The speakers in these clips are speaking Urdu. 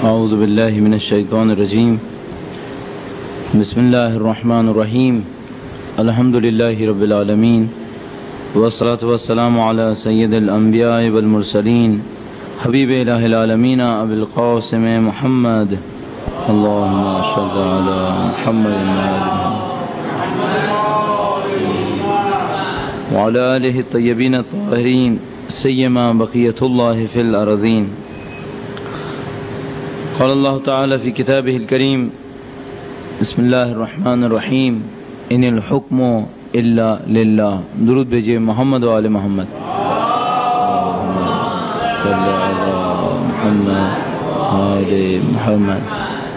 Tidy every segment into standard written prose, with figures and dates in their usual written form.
اعوذ باللہ من الشیطان الرجیم بسم اللہ الرحمن الرحیم الحمد للہ رب العالمین والصلاة والسلام علی سید الانبیاء والمرسلین حبیب الہ العالمین ابی القاسم محمد اللہم صل علی محمد وعلی آلہ الطیبین الطاہرین سیما بقیت اللہ فی الارضین. قال اللہ تعالی فی کتابہ الکریم بسم اللہ الرحمن الرحیم ان الحکم الا للہ. درود بھیجئے محمد و آل محمد. صلی علی محمد آل محمد.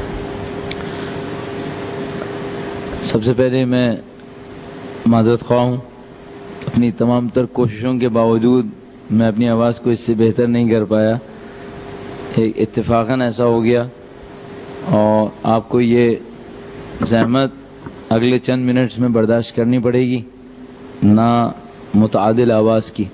سب سے پہلے میں معذرت خواہ ہوں، اپنی تمام تر کوششوں کے باوجود میں اپنی آواز کو اس سے بہتر نہیں کر پایا. اتفاقاً ایسا ہو گیا اور آپ کو یہ زحمت اگلے چند منٹس میں برداشت کرنی پڑے گی نا متعادل آواز کی.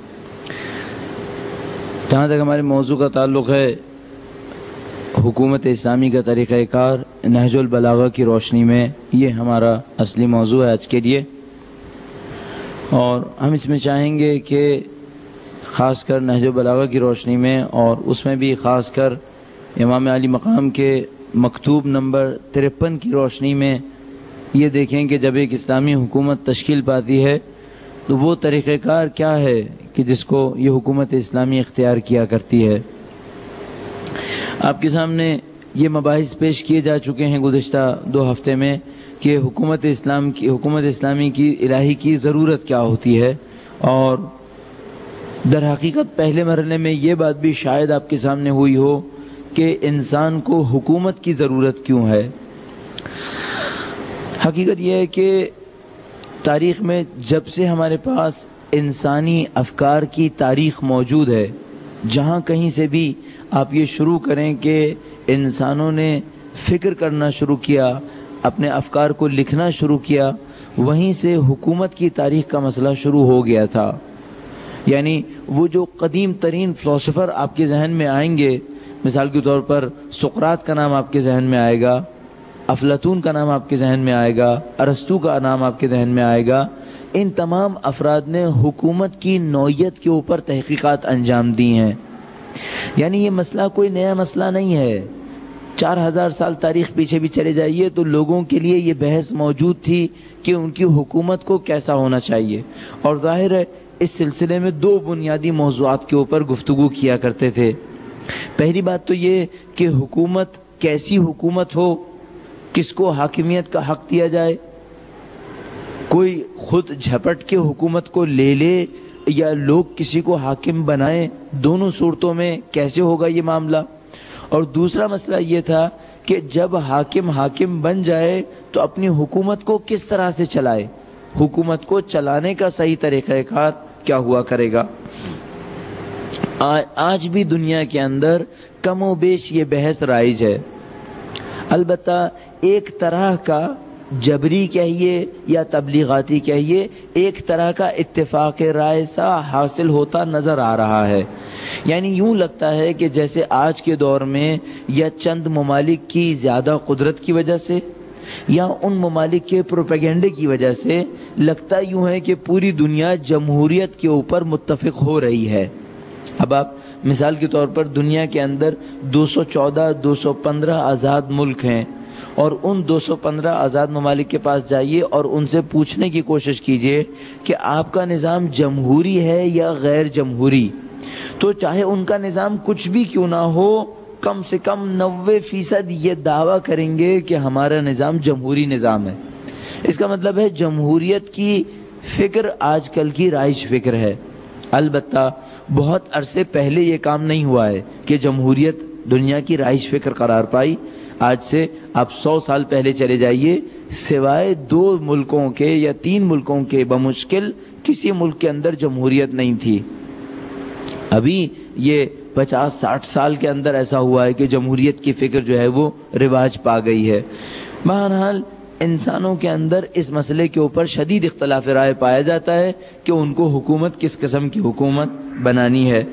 جہاں تک ہمارے موضوع کا تعلق ہے، حکومت اسلامی کا طریقہ کار نہج البلاغہ کی روشنی میں، یہ ہمارا اصلی موضوع ہے آج کے لیے. اور ہم اس میں چاہیں گے کہ خاص کر نہج البلاغہ کی روشنی میں، اور اس میں بھی خاص کر امام علی مقام کے مکتوب نمبر 53 کی روشنی میں یہ دیکھیں کہ جب ایک اسلامی حکومت تشکیل پاتی ہے تو وہ طریقہ کار کیا ہے کہ جس کو یہ حکومت اسلامی اختیار کیا کرتی ہے. آپ کے سامنے یہ مباحث پیش کیے جا چکے ہیں گزشتہ 2 ہفتے میں کہ حکومت اسلامی کی الہی کی ضرورت کیا ہوتی ہے، اور در حقیقت پہلے مرحلے میں یہ بات بھی شاید آپ کے سامنے ہوئی ہو کہ انسان کو حکومت کی ضرورت کیوں ہے. حقیقت یہ ہے کہ تاریخ میں جب سے ہمارے پاس انسانی افکار کی تاریخ موجود ہے، جہاں کہیں سے بھی آپ یہ شروع کریں کہ انسانوں نے فکر کرنا شروع کیا، اپنے افکار کو لکھنا شروع کیا، وہیں سے حکومت کی تاریخ کا مسئلہ شروع ہو گیا تھا. یعنی وہ جو قدیم ترین فلسفر آپ کے ذہن میں آئیں گے، مثال کے طور پر سقراط کا نام آپ کے ذہن میں آئے گا، افلاطون کا نام آپ کے ذہن میں آئے گا، ارسطو کا نام آپ کے ذہن میں آئے گا. ان تمام افراد نے حکومت کی نوعیت کے اوپر تحقیقات انجام دی ہیں. یعنی یہ مسئلہ کوئی نیا مسئلہ نہیں ہے. 4000 سال تاریخ پیچھے بھی چلے جائیے تو لوگوں کے لیے یہ بحث موجود تھی کہ ان کی حکومت کو کیسا ہونا چاہیے. اور ظاہر ہے اس سلسلے میں 2 بنیادی موضوعات کے اوپر گفتگو کیا کرتے تھے. پہلی بات تو یہ کہ حکومت کیسی حکومت ہو، کس کو حاکمیت کا حق دیا جائے، کوئی خود جھپٹ کے حکومت کو لے لے یا لوگ کسی کو حاکم بنائیں، دونوں صورتوں میں کیسے ہوگا یہ معاملہ. اور دوسرا مسئلہ یہ تھا کہ جب حاکم بن جائے تو اپنی حکومت کو کس طرح سے چلائے، حکومت کو چلانے کا صحیح طریقہ کار کیا ہوا کرے گا. آج بھی دنیا کے اندر کم و بیش یہ بحث رائج ہے. البتہ ایک طرح کا جبری کہیے یا تبلیغاتی کہیے، ایک طرح کا اتفاق رائے سا حاصل ہوتا نظر آ رہا ہے. یعنی یوں لگتا ہے کہ جیسے آج کے دور میں یا چند ممالک کی زیادہ قدرت کی وجہ سے یا ان ممالک کے پروپیگنڈے کی وجہ سے لگتا یوں ہے کہ پوری دنیا جمہوریت کے اوپر متفق ہو رہی ہے. اب آپ مثال کے طور پر دنیا کے اندر 215 آزاد ملک ہیں، اور ان 215 آزاد ممالک کے پاس جائیے اور ان سے پوچھنے کی کوشش کیجئے کہ آپ کا نظام جمہوری ہے یا غیر جمہوری، تو چاہے ان کا نظام کچھ بھی کیوں نہ ہو، کم سے کم 90% یہ دعویٰ کریں گے کہ ہمارا نظام جمہوری نظام ہے. اس کا مطلب ہے جمہوریت کی فکر آج کل کی رائج فکر ہے. البتہ بہت عرصے پہلے یہ کام نہیں ہوا ہے کہ جمہوریت دنیا کی رائج فکر قرار پائی. آج سے آپ 100 سال پہلے چلے جائیے، سوائے 2 ملکوں کے یا 3 ملکوں کے بمشکل کسی ملک کے اندر جمہوریت نہیں تھی. ابھی یہ 50-60 سال کے اندر ایسا ہوا ہے کہ جمہوریت کی فکر جو ہے وہ رواج پا گئی ہے. بہرحال انسانوں کے اندر اس مسئلے کے اوپر شدید اختلاف رائے پایا جاتا ہے کہ ان کو حکومت کس قسم کی حکومت بنانی ہے.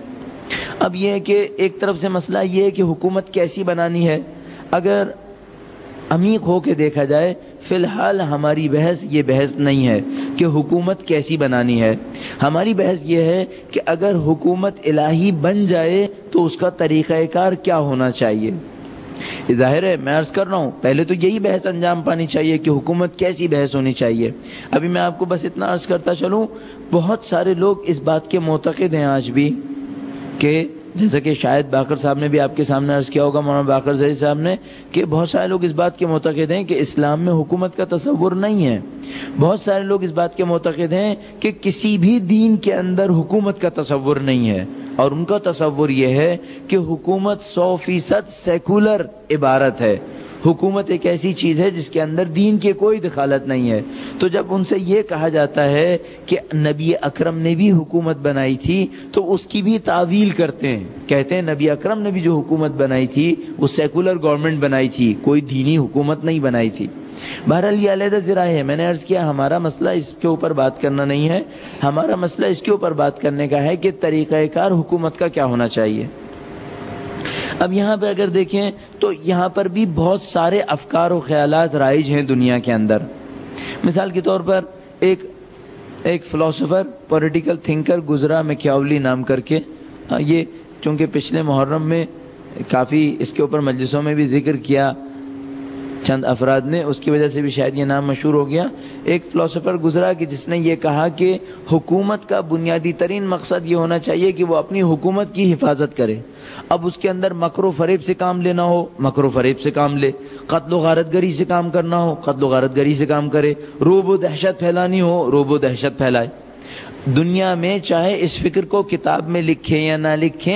اب یہ ہے کہ ایک طرف سے مسئلہ یہ ہے کہ حکومت کیسی بنانی ہے. اگر عمیق ہو کے دیکھا جائے، فی الحال ہماری بحث یہ بحث نہیں ہے کہ حکومت کیسی بنانی ہے. ہماری بحث یہ ہے کہ اگر حکومت الہی بن جائے تو اس کا طریقہ کار کیا ہونا چاہیے. ظاہر ہے میں عرض کر رہا ہوں پہلے تو یہی بحث انجام پانی چاہیے کہ حکومت کیسی بحث ہونی چاہیے. ابھی میں آپ کو بس اتنا عرض کرتا چلوں، بہت سارے لوگ اس بات کے معتقد ہیں آج بھی کہ جیسا کہ شاید باقر صاحب نے بھی آپ کے سامنے عرض کیا ہوگا، مولانا باقر ظہیر صاحب نے، کہ بہت سارے لوگ اس بات کے معتقد ہیں کہ اسلام میں حکومت کا تصور نہیں ہے. بہت سارے لوگ اس بات کے معتقد ہیں کہ کسی بھی دین کے اندر حکومت کا تصور نہیں ہے، اور ان کا تصور یہ ہے کہ حکومت 100% سیکولر عبارت ہے. حکومت ایک ایسی چیز ہے جس کے اندر دین کی کوئی دخالت نہیں ہے. تو جب ان سے یہ کہا جاتا ہے کہ نبی اکرم نے بھی حکومت بنائی تھی تو اس کی بھی تعویل کرتے ہیں، کہتے ہیں نبی اکرم نے بھی جو حکومت بنائی تھی وہ سیکولر گورنمنٹ بنائی تھی، کوئی دینی حکومت نہیں بنائی تھی. بہرحال یہ علیحدہ ذرائع ہے. میں نے عرض کیا ہمارا مسئلہ اس کے اوپر بات کرنا نہیں ہے، ہمارا مسئلہ اس کے اوپر بات کرنے کا ہے کہ طریقہ کار حکومت کا کیا ہونا چاہیے. اب یہاں پہ اگر دیکھیں تو یہاں پر بھی بہت سارے افکار و خیالات رائج ہیں دنیا کے اندر. مثال کے طور پر ایک فلاسفر، پولیٹیکل تھنکر گزرا میکیاولی نام کر کے. یہ چونکہ پچھلے محرم میں کافی اس کے اوپر مجلسوں میں بھی ذکر کیا چند افراد نے، اس کی وجہ سے بھی شاید یہ نام مشہور ہو گیا. ایک فلاسفر گزرا کہ جس نے یہ کہا کہ حکومت کا بنیادی ترین مقصد یہ ہونا چاہیے کہ وہ اپنی حکومت کی حفاظت کرے. اب اس کے اندر مکر و فریب سے کام لینا ہو، مکر و فریب سے کام لے، قتل و غارت گری سے کام کرنا ہو، قتل و غارت گری سے کام کرے، رعب و دہشت پھیلانی ہو، رعب و دہشت پھیلائے. دنیا میں چاہے اس فکر کو کتاب میں لکھیں یا نہ لکھیں،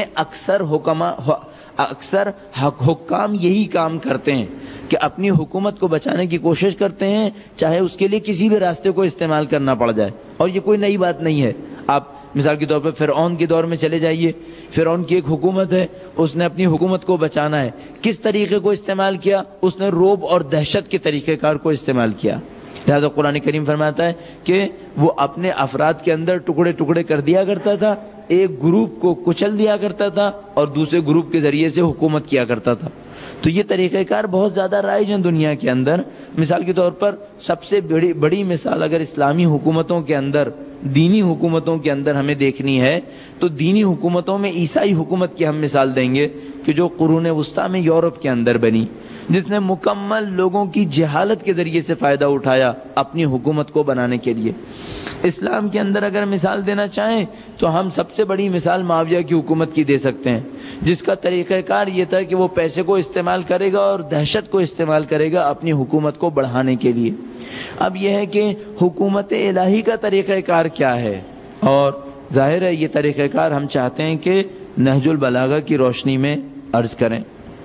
اکثر حکام یہی کام کرتے ہیں کہ اپنی حکومت کو بچانے کی کوشش کرتے ہیں، چاہے اس کے لیے کسی بھی راستے کو استعمال کرنا پڑ جائے. اور یہ کوئی نئی بات نہیں ہے. آپ مثال کے طور پر فرعون کے دور میں چلے جائیے، فرعون کی ایک حکومت ہے، اس نے اپنی حکومت کو بچانا ہے، کس طریقے کو استعمال کیا؟ اس نے رعب اور دہشت کے طریقہ کار کو استعمال کیا. لہذا قرآن کریم فرماتا ہے کہ وہ اپنے افراد کے اندر ٹکڑے ٹکڑے کر دیا کرتا تھا، ایک گروپ کو کچل دیا کرتا تھا اور دوسرے گروپ کے ذریعے سے حکومت کیا کرتا تھا. تو یہ طریقہ کار بہت زیادہ رائج ہیں دنیا کے اندر. مثال کے طور پر سب سے بڑی مثال اگر اسلامی حکومتوں کے اندر، دینی حکومتوں کے اندر ہمیں دیکھنی ہے تو دینی حکومتوں میں عیسائی حکومت کی ہم مثال دیں گے کہ جو قرون وسطیٰ میں یورپ کے اندر بنی، جس نے مکمل لوگوں کی جہالت کے ذریعے سے فائدہ اٹھایا اپنی حکومت کو بنانے کے لیے. اسلام کے اندر اگر مثال دینا چاہیں تو ہم سب سے بڑی مثال معاویہ کی حکومت کی دے سکتے ہیں، جس کا طریقہ کار یہ تھا کہ وہ پیسے کو استعمال کرے گا اور دہشت کو استعمال کرے گا اپنی حکومت کو بڑھانے کے لیے. اب یہ ہے کہ حکومت الہی کا طریقہ کار کیا ہے، اور ظاہر ہے یہ طریقہ کار ہم چاہتے ہیں کہ نہج البلاغہ کی روشنی میں عرض کریں.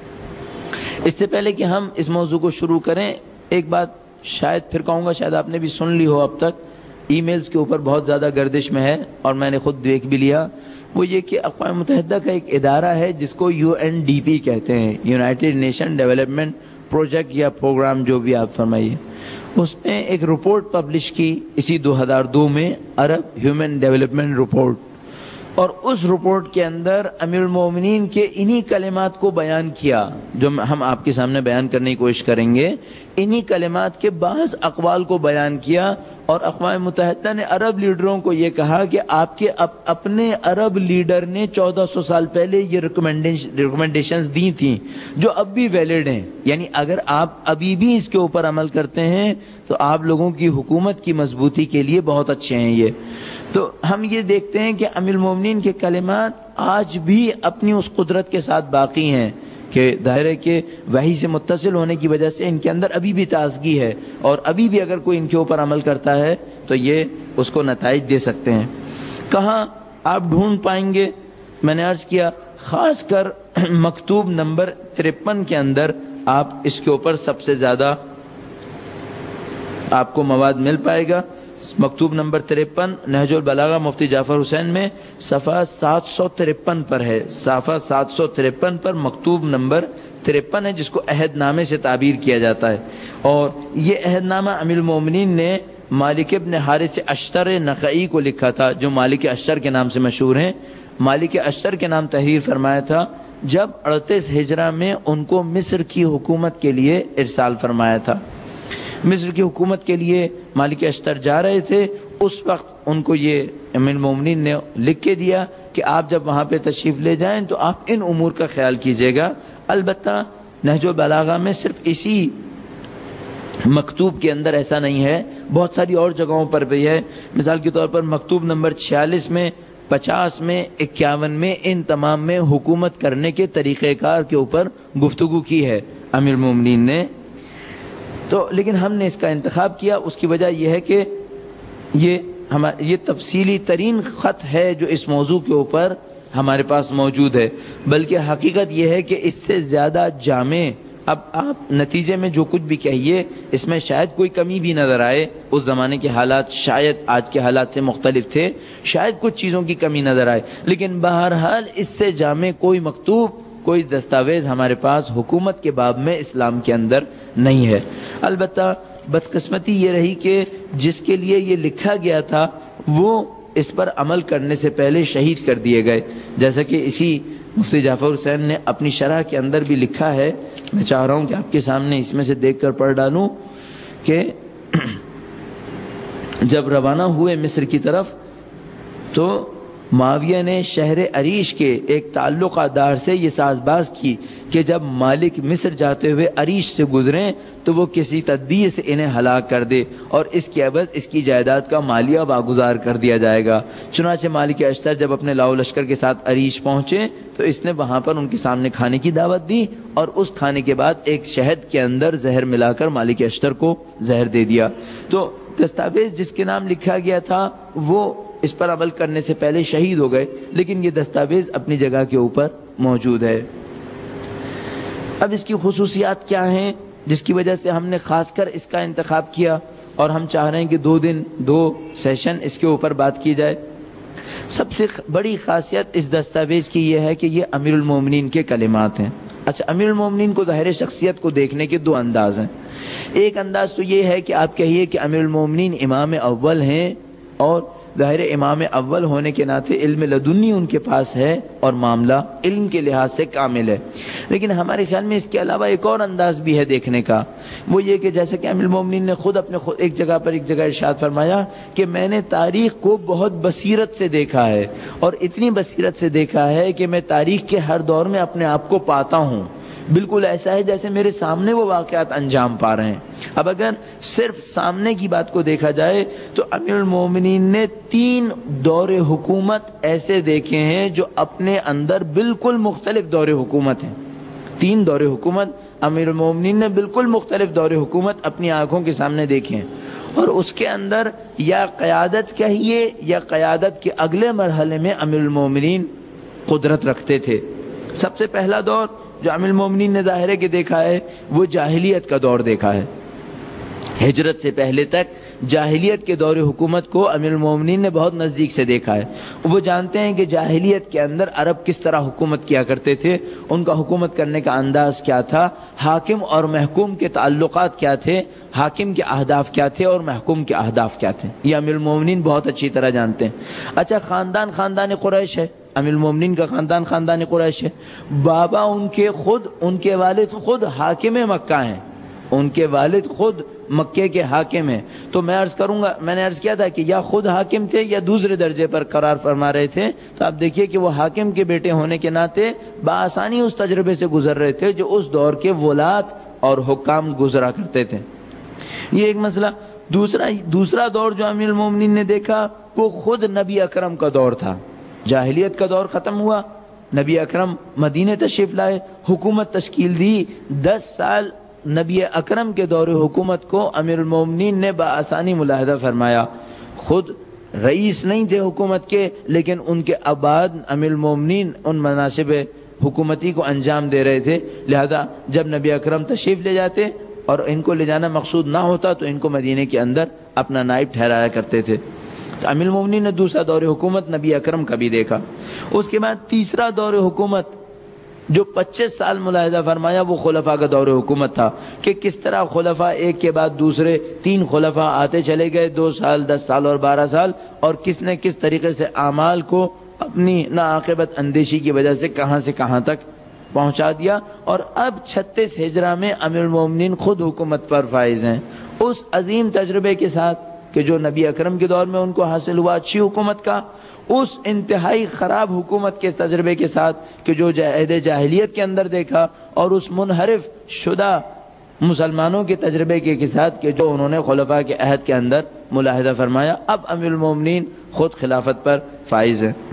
اس سے پہلے کہ ہم اس موضوع کو شروع کریں، ایک بات شاید پھر کہوں گا، شاید آپ نے بھی سن لی ہو اب تک، ای میلز کے اوپر بہت زیادہ گردش میں ہے اور میں نے خود دیکھ بھی لیا. وہ یہ کہ اقوام متحدہ کا ایک ادارہ ہے جس کو UNDP کہتے ہیں، یونائٹڈ نیشن ڈیولپمنٹ پروجیکٹ یا پروگرام، جو بھی آپ فرمائیے. اس نے ایک رپورٹ پبلش کی اسی 2002 میں، عرب ہیومن ڈیولپمنٹ رپورٹ، اور اس رپورٹ کے اندر امیر المومنین کے انہی کلمات کو بیان کیا جو ہم آپ کے سامنے بیان کرنے کی کوشش کریں گے. انہی کلمات کے بعض اقوال کو بیان کیا، اور اقوام متحدہ نے عرب لیڈروں کو یہ کہا کہ آپ کے اپنے عرب لیڈر نے 1400 سال پہلے یہ ریکمنڈیشنز دی تھیں جو اب بھی ویلڈ ہیں. یعنی اگر آپ ابھی بھی اس کے اوپر عمل کرتے ہیں تو آپ لوگوں کی حکومت کی مضبوطی کے لیے بہت اچھے ہیں یہ. تو ہم یہ دیکھتے ہیں کہ امیر المومنین کے کلمات آج بھی اپنی اس قدرت کے ساتھ باقی ہیں کہ ظاہر ہے کہ وحی سے متصل ہونے کی وجہ سے ان کے اندر ابھی بھی تازگی ہے، اور ابھی بھی اگر کوئی ان کے اوپر عمل کرتا ہے تو یہ اس کو نتائج دے سکتے ہیں. کہاں آپ ڈھونڈ پائیں گے؟ میں نے عرض کیا خاص کر مکتوب نمبر 53 کے اندر آپ اس کے اوپر سب سے زیادہ آپ کو مواد مل پائے گا. مکتوب نمبر 53 نہج البلاغہ مفتی جعفر حسین میں صفحہ 753 پر ہے. صفحہ 753 پر مکتوب نمبر 53 ہے جس کو عہد نامے سے تعبیر کیا جاتا ہے. اور یہ عہد نامہ امیر المومنین نے مالک ابن حارث اشتر نخعی کو لکھا تھا، جو مالک اشتر کے نام سے مشہور ہیں. مالک اشتر کے نام تحریر فرمایا تھا جب 38 ہجرہ میں ان کو مصر کی حکومت کے لیے ارسال فرمایا تھا. مصر کی حکومت کے لیے مالک اشتر جا رہے تھے. اس وقت ان کو یہ امیر المومنین نے لکھ کے دیا کہ آپ جب وہاں پہ تشریف لے جائیں تو آپ ان امور کا خیال کیجیے گا. البتہ نہج البلاغہ میں صرف اسی مکتوب کے اندر ایسا نہیں ہے، بہت ساری اور جگہوں پر بھی ہے. مثال کے طور پر مکتوب نمبر 46 میں، 50 میں، 51 میں، ان تمام میں حکومت کرنے کے طریقہ کار کے اوپر گفتگو کی ہے امیر المومنین نے. تو لیکن ہم نے اس کا انتخاب کیا، اس کی وجہ یہ ہے کہ یہ تفصیلی ترین خط ہے جو اس موضوع کے اوپر ہمارے پاس موجود ہے. بلکہ حقیقت یہ ہے کہ اس سے زیادہ جامع، اب آپ نتیجے میں جو کچھ بھی کہیے اس میں شاید کوئی کمی بھی نظر آئے. اس زمانے کے حالات شاید آج کے حالات سے مختلف تھے، شاید کچھ چیزوں کی کمی نظر آئے، لیکن بہرحال اس سے جامع کوئی مکتوب، کوئی دستاویز ہمارے پاس حکومت کے باب میں اسلام کے اندر نہیں ہے. البتہ بدقسمتی یہ رہی کہ جس کے لیے یہ لکھا گیا تھا وہ اس پر عمل کرنے سے پہلے شہید کر دیے گئے. جیسا کہ اسی مفتی جعفر حسین نے اپنی شرح کے اندر بھی لکھا ہے. میں چاہ رہا ہوں کہ آپ کے سامنے اس میں سے دیکھ کر پڑھ ڈالوں کہ جب روانہ ہوئے مصر کی طرف تو معاویہ نے شہر عریش کے ایک تعلقہ دار سے یہ ساز باز کی کہ جب مالک مصر جاتے ہوئے عریش سے گزریں تو وہ کسی تدبیر سے انہیں ہلاک کر دے اور اس کے عوض اس کی جائیداد کا مالیہ واگزار کر دیا جائے گا. چنانچہ مالک اشتر جب اپنے لاؤ لشکر کے ساتھ عریش پہنچے تو اس نے وہاں پر ان کے سامنے کھانے کی دعوت دی اور اس کھانے کے بعد ایک شہد کے اندر زہر ملا کر مالک اشتر کو زہر دے دیا. تو دستاویز جس کے نام لکھا گیا تھا وہ اس پر عمل کرنے سے پہلے شہید ہو گئے، لیکن یہ دستاویز اپنی جگہ کے اوپر موجود ہے. اب اس کی خصوصیات کیا ہیں جس کی وجہ سے ہم نے خاص کر اس کا انتخاب کیا اور ہم چاہ رہے ہیں کہ 2 سیشن اس کے اوپر بات کی جائے. سب سے بڑی خاصیت اس دستاویز کی یہ ہے کہ یہ امیر المومنین کے کلمات ہیں. اچھا، امیر المومنین کو ظاہر شخصیت کو دیکھنے کے 2 انداز ہیں. ایک انداز تو یہ ہے کہ آپ کہیے کہ امیر المومنین امام اول ہیں اور ظاہر امام اول ہونے کے ناطے علم لدنی ان کے پاس ہے اور معاملہ علم کے لحاظ سے کامل ہے. لیکن ہمارے خیال میں اس کے علاوہ ایک اور انداز بھی ہے دیکھنے کا، وہ یہ کہ جیسا کہ امیر المومنین نے خود ایک جگہ ارشاد فرمایا کہ میں نے تاریخ کو بہت بصیرت سے دیکھا ہے اور اتنی بصیرت سے دیکھا ہے کہ میں تاریخ کے ہر دور میں اپنے آپ کو پاتا ہوں، بالکل ایسا ہے جیسے میرے سامنے وہ واقعات انجام پا رہے ہیں. اب اگر صرف سامنے کی بات کو دیکھا جائے تو امیر المومنین نے 3 دور حکومت ایسے دیکھے ہیں جو اپنے اندر بالکل مختلف دور حکومت ہیں. 3 دور حکومت امیر المومنین نے بالکل مختلف دور حکومت اپنی آنکھوں کے سامنے دیکھے ہیں اور اس کے اندر یا قیادت کہیے یا قیادت کے اگلے مرحلے میں امیر المومنین قدرت رکھتے تھے. سب سے پہلا دور جو امیر المومنین نے ظاہر ہے کہ دیکھا ہے وہ جاہلیت کا دور دیکھا ہے. ہجرت سے پہلے تک جاہلیت کے دور حکومت کو امیر المومنین نے بہت نزدیک سے دیکھا ہے. وہ جانتے ہیں کہ جاہلیت کے اندر عرب کس طرح حکومت کیا کرتے تھے، ان کا حکومت کرنے کا انداز کیا تھا، حاکم اور محکوم کے تعلقات کیا تھے، حاکم کے اہداف کیا تھے اور محکوم کے اہداف کیا تھے، یہ امیر المومنین بہت اچھی طرح جانتے ہیں. اچھا، خاندان قریش ہے، امیر المومنین کا خاندان قریش ہے. بابا ان کے والد خود حاکم مکہ ہیں، ان کے والد خود مکے کے حاکم ہیں. تو میں نے عرض کیا تھا کہ یا خود حاکم تھے یا دوسرے درجے پر قرار فرما رہے تھے. تو آپ دیکھیے کہ وہ حاکم کے بیٹے ہونے کے ناطے بآسانی اس تجربے سے گزر رہے تھے جو اس دور کے ولات اور حکام گزرا کرتے تھے. یہ ایک مسئلہ. دوسرا دور جو امیر المومنین نے دیکھا وہ خود نبی اکرم کا دور تھا. جاہلیت کا دور ختم ہوا، نبی اکرم مدینے تشریف لائے، حکومت تشکیل دی. 10 سال نبی اکرم کے دور حکومت کو امیر المومنین نے بآسانی ملاحظہ فرمایا. خود رئیس نہیں تھے حکومت کے، لیکن ان کے بعد امیر المومنین ان مناصب حکومتی کو انجام دے رہے تھے. لہذا جب نبی اکرم تشریف لے جاتے اور ان کو لے جانا مقصود نہ ہوتا تو ان کو مدینے کے اندر اپنا نائب ٹھہرایا کرتے تھے. امیر المومنین نے دوسرا دور حکومت نبی اکرم کا بھی دیکھا. اس کے بعد تیسرا دور حکومت جو 25 سال ملاحظہ فرمایا وہ خلفاء کا دور حکومت تھا کہ کس طرح خلفاء ایک کے بعد دوسرے 3 خلفاء آتے چلے گئے، 2 سال 10 سال اور 12 سال، اور کس نے کس طریقے سے اعمال کو اپنی ناعاقبت اندیشی کی وجہ سے کہاں تک پہنچا دیا۔ اور اب 36 ہجرہ میں امیر المومنین خود حکومت پر فائز ہیں، اس عظیم تجربے کے ساتھ کہ جو نبی اکرم کے دور میں ان کو حاصل ہوا اچھی حکومت کا، اس انتہائی خراب حکومت کے تجربے کے ساتھ کہ جو عہد جاہلیت کے اندر دیکھا، اور اس منحرف شدہ مسلمانوں کے تجربے کے ساتھ کہ جو انہوں نے خلفاء کے عہد کے اندر ملاحظہ فرمایا، اب امیر المومنین خود خلافت پر فائز ہیں۔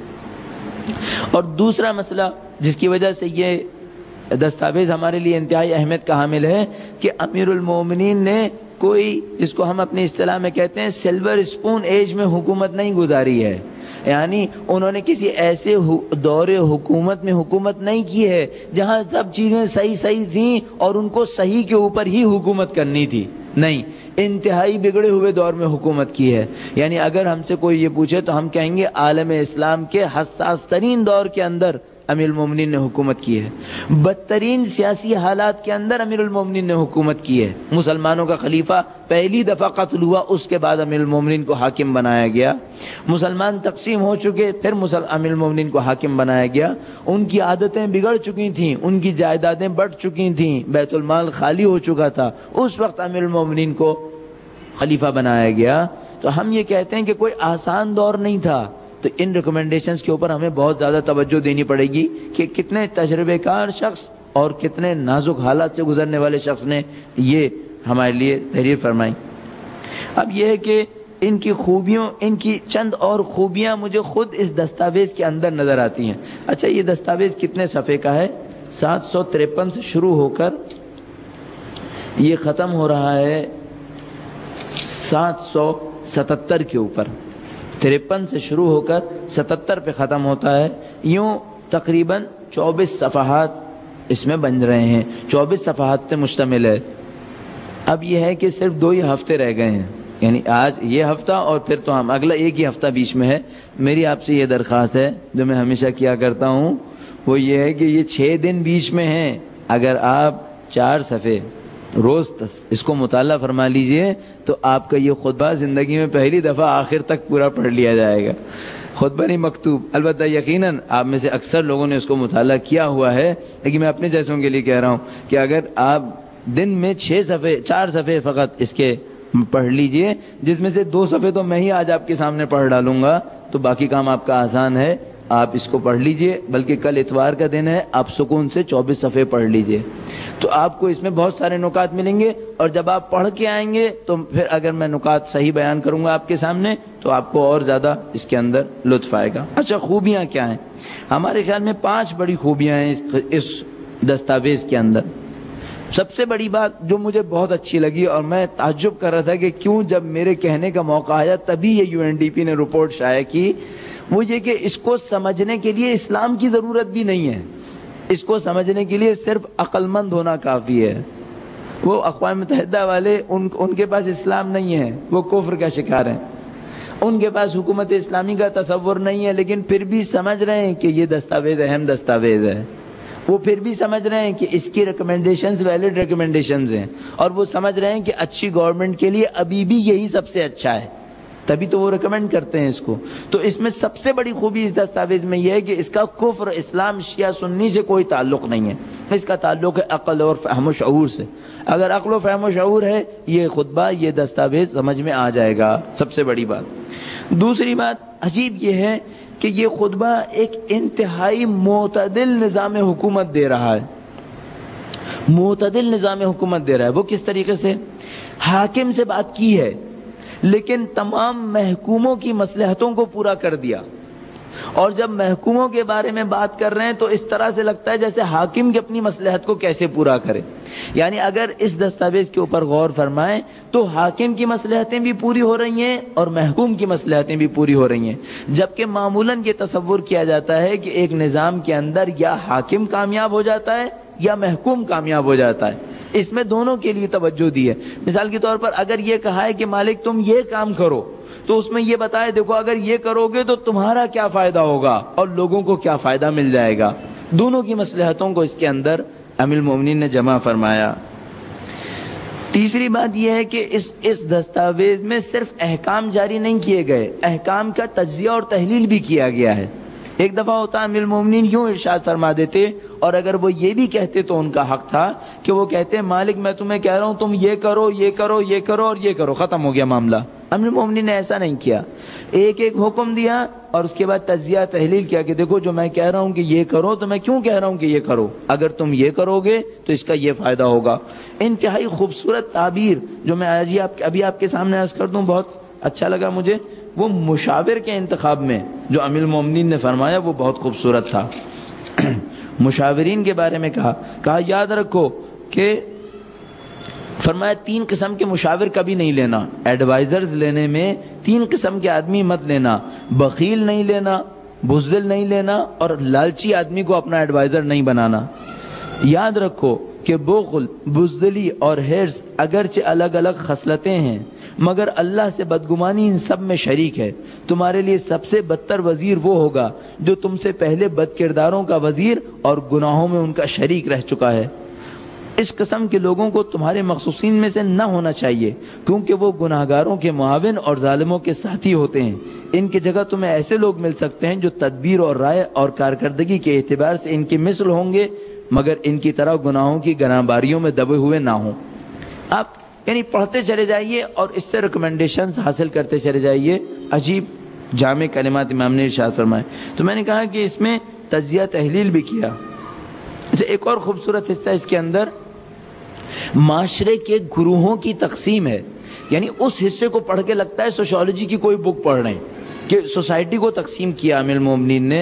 اور دوسرا مسئلہ جس کی وجہ سے یہ دستاویز ہمارے لیے انتہائی اہمیت کا حامل ہے کہ امیر المومنین نے کوئی، جس کو ہم اپنی اصطلاح میں کہتے ہیں سلور اسپون ایج میں حکومت نہیں گزاری ہے، یعنی انہوں نے کسی ایسے دور حکومت میں حکومت نہیں کی ہے جہاں سب چیزیں صحیح تھیں اور ان کو صحیح کے اوپر ہی حکومت کرنی تھی، نہیں، انتہائی بگڑے ہوئے دور میں حکومت کی ہے۔ یعنی اگر ہم سے کوئی یہ پوچھے تو ہم کہیں گے عالم اسلام کے حساس ترین دور کے اندر امیر المومنین نے حکومت کی ہے، بدترین سیاسی حالات کے اندر امیر المومنین نے حکومت کی ہے۔ مسلمانوں کا خلیفہ پہلی دفعہ قتل ہوا، اس کے بعد امیر المومنین کو حاکم بنایا گیا، مسلمان تقسیم ہو چکے، پھر امیر المومنین کو حاکم بنایا گیا، ان کی عادتیں بگڑ چکی تھیں، ان کی جائیدادیں بڑھ چکی تھیں، بیت المال خالی ہو چکا تھا، اس وقت امیر المومنین کو خلیفہ بنایا گیا۔ تو ہم یہ کہتے ہیں کہ کوئی آسان دور نہیں تھا، تو ان ریکمنڈیشنز کے اوپر ہمیں بہت زیادہ توجہ دینی پڑے گی کہ کتنے تجربے کار شخص اور کتنے نازک حالات سے گزرنے والے شخص نے یہ ہمارے لیے تحریر فرمائی۔ اب یہ ہے کہ ان کی خوبیوں، ان کی چند اور خوبیاں مجھے خود اس دستاویز کے اندر نظر آتی ہیں۔ اچھا، یہ دستاویز کتنے صفحے کا ہے؟ 753 سے شروع ہو کر یہ ختم ہو رہا ہے 777 کے اوپر، 53 سے شروع ہو کر 77 پہ ختم ہوتا ہے، یوں تقریباً 24 صفحات اس میں بن رہے ہیں، 24 صفحات سے مشتمل ہے۔ اب یہ ہے کہ صرف 2 ہی ہفتے رہ گئے ہیں، یعنی آج یہ ہفتہ اور پھر تو ہم اگلا ایک ہی ہفتہ بیچ میں ہے۔ میری آپ سے یہ درخواست ہے جو میں ہمیشہ کیا کرتا ہوں، وہ یہ ہے کہ یہ 6 دن بیچ میں ہیں، اگر آپ 4 صفحے روز اس کو مطالعہ فرما لیجئے تو آپ کا یہ خطبہ زندگی میں پہلی دفعہ آخر تک پورا پڑھ لیا جائے گا، خطبہ نہیں مکتوب۔ البتہ یقیناً آپ میں سے اکثر لوگوں نے اس کو مطالعہ کیا ہوا ہے، لیکن میں اپنے جیسوں کے لیے کہہ رہا ہوں کہ اگر آپ دن میں 4 صفحے فقط اس کے پڑھ لیجئے، جس میں سے 2 صفحے تو میں ہی آج آپ کے سامنے پڑھ ڈالوں گا، تو باقی کام آپ کا آسان ہے، آپ اس کو پڑھ لیجئے۔ بلکہ کل اتوار کا دن ہے، آپ سکون سے 24 صفحے پڑھ لیجئے، تو آپ کو اس میں بہت سارے نکات ملیں گے، اور جب آپ پڑھ کے آئیں گے تو پھر اگر میں نکات صحیح بیان کروں گا آپ کے سامنے تو آپ کو اور زیادہ اس کے اندر لطف آئے گا۔ اچھا، خوبیاں کیا ہیں؟ ہمارے خیال میں 5 بڑی خوبیاں ہیں اس دستاویز کے اندر۔ سب سے بڑی بات جو مجھے بہت اچھی لگی اور میں تعجب کر رہا تھا کہ کیوں جب میرے کہنے کا موقع آیا تبھی یہ UNDP نے رپورٹ شائع کی، وہ یہ کہ اس کو سمجھنے کے لیے اسلام کی ضرورت بھی نہیں ہے، اس کو سمجھنے کے لیے صرف عقل مند ہونا کافی ہے۔ وہ اقوام متحدہ والے ان کے پاس اسلام نہیں ہے، وہ کفر کا شکار ہیں، ان کے پاس حکومت اسلامی کا تصور نہیں ہے، لیکن پھر بھی سمجھ رہے ہیں کہ یہ دستاویز اہم دستاویز ہے، وہ پھر بھی سمجھ رہے ہیں کہ اس کی ریکمنڈیشنز ویلڈ ریکمنڈیشنز ہیں، اور وہ سمجھ رہے ہیں کہ اچھی گورنمنٹ کے لیے ابھی بھی یہی سب سے اچھا ہے، تبھی تو وہ ریکمینڈ کرتے ہیں اس کو۔ تو اس میں سب سے بڑی خوبی اس دستاویز میں یہ ہے کہ اس کا کفر، اسلام، شیعہ سنی سے کوئی تعلق نہیں ہے، اس کا تعلق ہے عقل اور فہم و شعور سے۔ اگر عقل و فہم و شعور ہے، یہ خطبہ، یہ دستاویز سمجھ میں آ جائے گا، سب سے بڑی بات۔ دوسری بات عجیب یہ ہے کہ یہ خطبہ ایک انتہائی معتدل نظام حکومت دے رہا ہے، معتدل نظام حکومت دے رہا ہے۔ وہ کس طریقے سے؟ حاکم سے بات کی ہے لیکن تمام محکوموں کی مصلحتوں کو پورا کر دیا، اور جب محکوموں کے بارے میں بات کر رہے ہیں تو اس طرح سے لگتا ہے جیسے حاکم کی اپنی مصلحت کو کیسے پورا کرے۔ یعنی اگر اس دستاویز کے اوپر غور فرمائیں تو حاکم کی مصلحتیں بھی پوری ہو رہی ہیں اور محکوم کی مصلحتیں بھی پوری ہو رہی ہیں، جبکہ معمولاً یہ تصور کیا جاتا ہے کہ ایک نظام کے اندر یا حاکم کامیاب ہو جاتا ہے یا محکوم کامیاب ہو جاتا ہے، اس میں دونوں کے لیے توجہ دی ہے۔ مثال کے طور پر اگر یہ کہا ہے کہ مالک تم یہ کام کرو، تو اس میں یہ بتائے دیکھو اگر یہ کرو گے تو تمہارا کیا فائدہ ہوگا اور لوگوں کو کیا فائدہ مل جائے گا، دونوں کی مصلحتوں کو اس کے اندر امیر المومنین نے جمع فرمایا۔ تیسری بات یہ ہے کہ اس دستاویز میں صرف احکام جاری نہیں کیے گئے، احکام کا تجزیہ اور تحلیل بھی کیا گیا ہے۔ ایک دفعہ ہوتا امیر المومنین یوں ارشاد فرما دیتے، اور اگر وہ یہ بھی کہتے تو ان کا حق تھا کہ وہ کہتے مالک میں تمہیں کہہ رہا ہوں تم یہ کرو یہ کرو یہ کرو اور یہ کرو، ختم ہو گیا معاملہ۔ امیر المومنین نے ایسا نہیں کیا، ایک ایک حکم دیا اور اس کے بعد تجزیہ تحلیل کیا کہ دیکھو جو میں کہہ رہا ہوں کہ یہ کرو تو میں کیوں کہہ رہا ہوں کہ یہ کرو، اگر تم یہ کرو گے تو اس کا یہ فائدہ ہوگا۔ انتہائی خوبصورت تعبیر جو میں ابھی آپ کے سامنے عرض کر دوں، بہت اچھا لگا مجھے، وہ مشاور کے انتخاب میں جو امیر المومنین نے فرمایا وہ بہت خوبصورت تھا۔ مشاورین کے بارے میں کہا یاد رکھو کہ فرمایا 3 قسم کے مشاور کبھی نہیں لینا، ایڈوائزرز لینے میں 3 قسم کے آدمی مت لینا، بخیل نہیں لینا، بزدل نہیں لینا، اور لالچی آدمی کو اپنا ایڈوائزر نہیں بنانا۔ یاد رکھو کہ بخل، بزدلی اور حرص اگرچہ الگ الگ خصلتیں ہیں مگر اللہ سے بدگمانی ان سب میں شریک ہے۔ تمہارے لیے سب سے بدتر وزیر وہ ہوگا جو تم سے پہلے بد کرداروں کا وزیر اور گناہوں میں ان کا شریک رہ چکا ہے۔ اس قسم کے لوگوں کو تمہارے مخصوصین میں سے نہ ہونا چاہیے کیونکہ وہ گناہگاروں کے معاون اور ظالموں کے ساتھی ہوتے ہیں۔ ان کی جگہ تمہیں ایسے لوگ مل سکتے ہیں جو تدبیر اور رائے اور کارکردگی کے اعتبار سے ان کی مثل ہوں گے مگر ان کی طرح گناہوں کی گناہ باریوں میں دبے ہوئے نہ ہوں۔ آپ یعنی پڑھتے چلے جائیے اور اس سے ریکمنڈیشنز حاصل کرتے چلے جائیے۔ عجیب جامع کلمات امام نے ارشاد فرمائے۔ تو میں نے کہا کہ اس میں تجزیہ تحلیل بھی کیا۔ ایک اور خوبصورت حصہ اس کے اندر معاشرے کے گروہوں کی تقسیم ہے، یعنی اس حصے کو پڑھ کے لگتا ہے سوشیولوجی کی کوئی بک پڑھ رہے ہیں کہ سوسائٹی کو تقسیم کیا امیر المومنین نے۔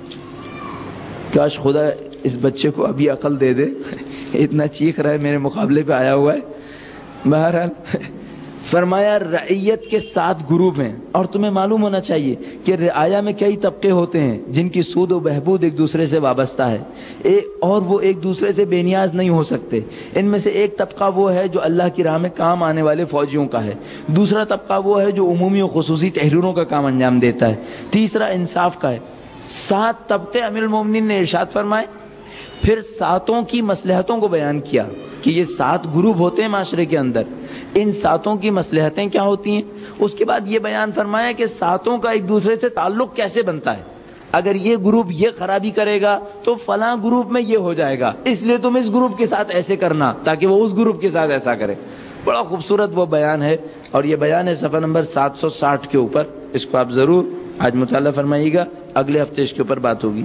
کاش خدا اس بچے کو ابھی عقل دے دے، اتنا چیخ رہا ہے میرے مقابلے پہ آیا ہوا ہے۔ بہرحال فرمایا رعیت کے 7 گروپ ہیں، اور تمہیں معلوم ہونا چاہیے کہ رعایا میں کئی طبقے ہوتے ہیں جن کی سود و بہبود ایک دوسرے سے وابستہ ہے اور وہ ایک دوسرے سے بے نیاز نہیں ہو سکتے۔ ان میں سے ایک طبقہ وہ ہے جو اللہ کی راہ میں کام آنے والے فوجیوں کا ہے، دوسرا طبقہ وہ ہے جو عمومی و خصوصی تحریروں کا کام انجام دیتا ہے، تیسرا انصاف کا ہے۔ 7 طبقے امیر المومنین نے ارشاد فرمائے، پھر 7 کی مصلحتوں کو بیان کیا کہ یہ 7 گروپ ہوتے ہیں معاشرے کے اندر، ان 7 کی مصلحتیں کیا ہوتی ہیں۔ اس کے بعد یہ بیان فرمایا کہ 7 کا ایک دوسرے سے تعلق کیسے بنتا ہے، اگر یہ گروپ یہ خرابی کرے گا تو فلاں گروپ میں یہ ہو جائے گا، اس لیے تم اس گروپ کے ساتھ ایسے کرنا تاکہ وہ اس گروپ کے ساتھ ایسا کرے۔ بڑا خوبصورت وہ بیان ہے، اور یہ بیان ہے صفحہ نمبر 760 کے اوپر۔ اس کو آپ ضرور آج مطالعہ فرمائیے گا، اگلے ہفتے اس کے اوپر بات ہوگی۔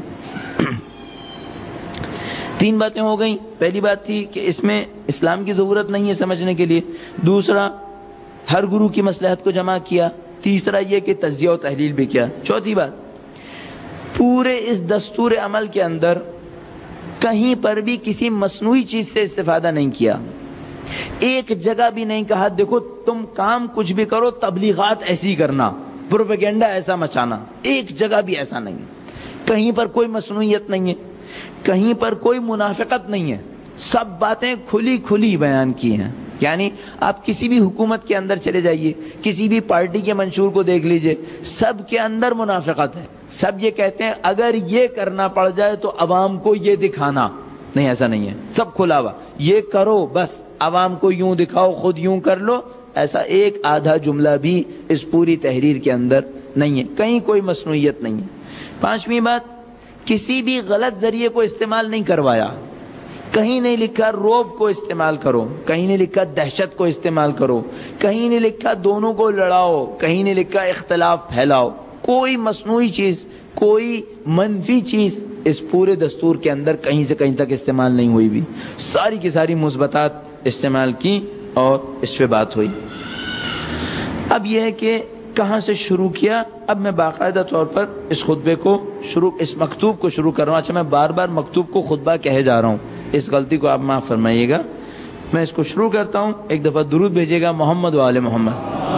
3 باتیں ہو گئیں۔ پہلی بات تھی کہ اس میں اسلام کی ضرورت نہیں ہے سمجھنے کے لیے، دوسرا ہر گروہ کی مصلحت کو جمع کیا، تیسرا یہ کہ تجزیہ و تحلیل بھی کیا، چوتھی بات پورے اس دستور عمل کے اندر کہیں پر بھی کسی مصنوعی چیز سے استفادہ نہیں کیا۔ ایک جگہ بھی نہیں کہا دیکھو تم کام کچھ بھی کرو تبلیغات ایسی کرنا، پروپیگنڈا ایسا مچانا، ایک جگہ بھی ایسا نہیں ہے۔ کہیں پر کوئی مصنوعیت نہیں ہے، کہیں پر کوئی منافقت نہیں ہے، سب باتیں کھلی کھلی بیان کی ہیں۔ یعنی آپ کسی بھی حکومت کے اندر چلے جائیے، کسی بھی پارٹی کے منشور کو دیکھ لیجئے، سب کے اندر منافقت ہے۔ سب یہ کہتے ہیں اگر یہ کرنا پڑ جائے تو عوام کو یہ دکھانا، نہیں ایسا نہیں ہے، سب کھلا ہوا، یہ کرو بس عوام کو یوں دکھاؤ، خود یوں کر لو، ایسا ایک آدھا جملہ بھی اس پوری تحریر کے اندر نہیں ہے، کہیں کوئی مصنوعیت نہیں ہے۔ 5ویں بات، کسی بھی غلط ذریعے کو استعمال نہیں کروایا، کہیں نہیں لکھا روب کو استعمال کرو، کہیں نہیں لکھا دہشت کو استعمال کرو، کہیں نہیں لکھا دونوں کو لڑاؤ، کہیں نہیں لکھا اختلاف پھیلاؤ، کوئی مصنوعی چیز، کوئی منفی چیز اس پورے دستور کے اندر کہیں سے کہیں تک استعمال نہیں ہوئی بھی، ساری کی ساری مثبتات استعمال کی اور اس پہ بات ہوئی۔ اب یہ ہے کہ کہاں سے شروع کیا، اب میں باقاعدہ طور پر اس خطبے کو اس مکتوب کو شروع کر رہا ہوں۔ اچھا میں بار بار مکتوب کو خطبہ کہے جا رہا ہوں، اس غلطی کو آپ معاف فرمائیے گا۔ میں اس کو شروع کرتا ہوں، ایک دفعہ درود بھیجیے گا محمد و آل محمد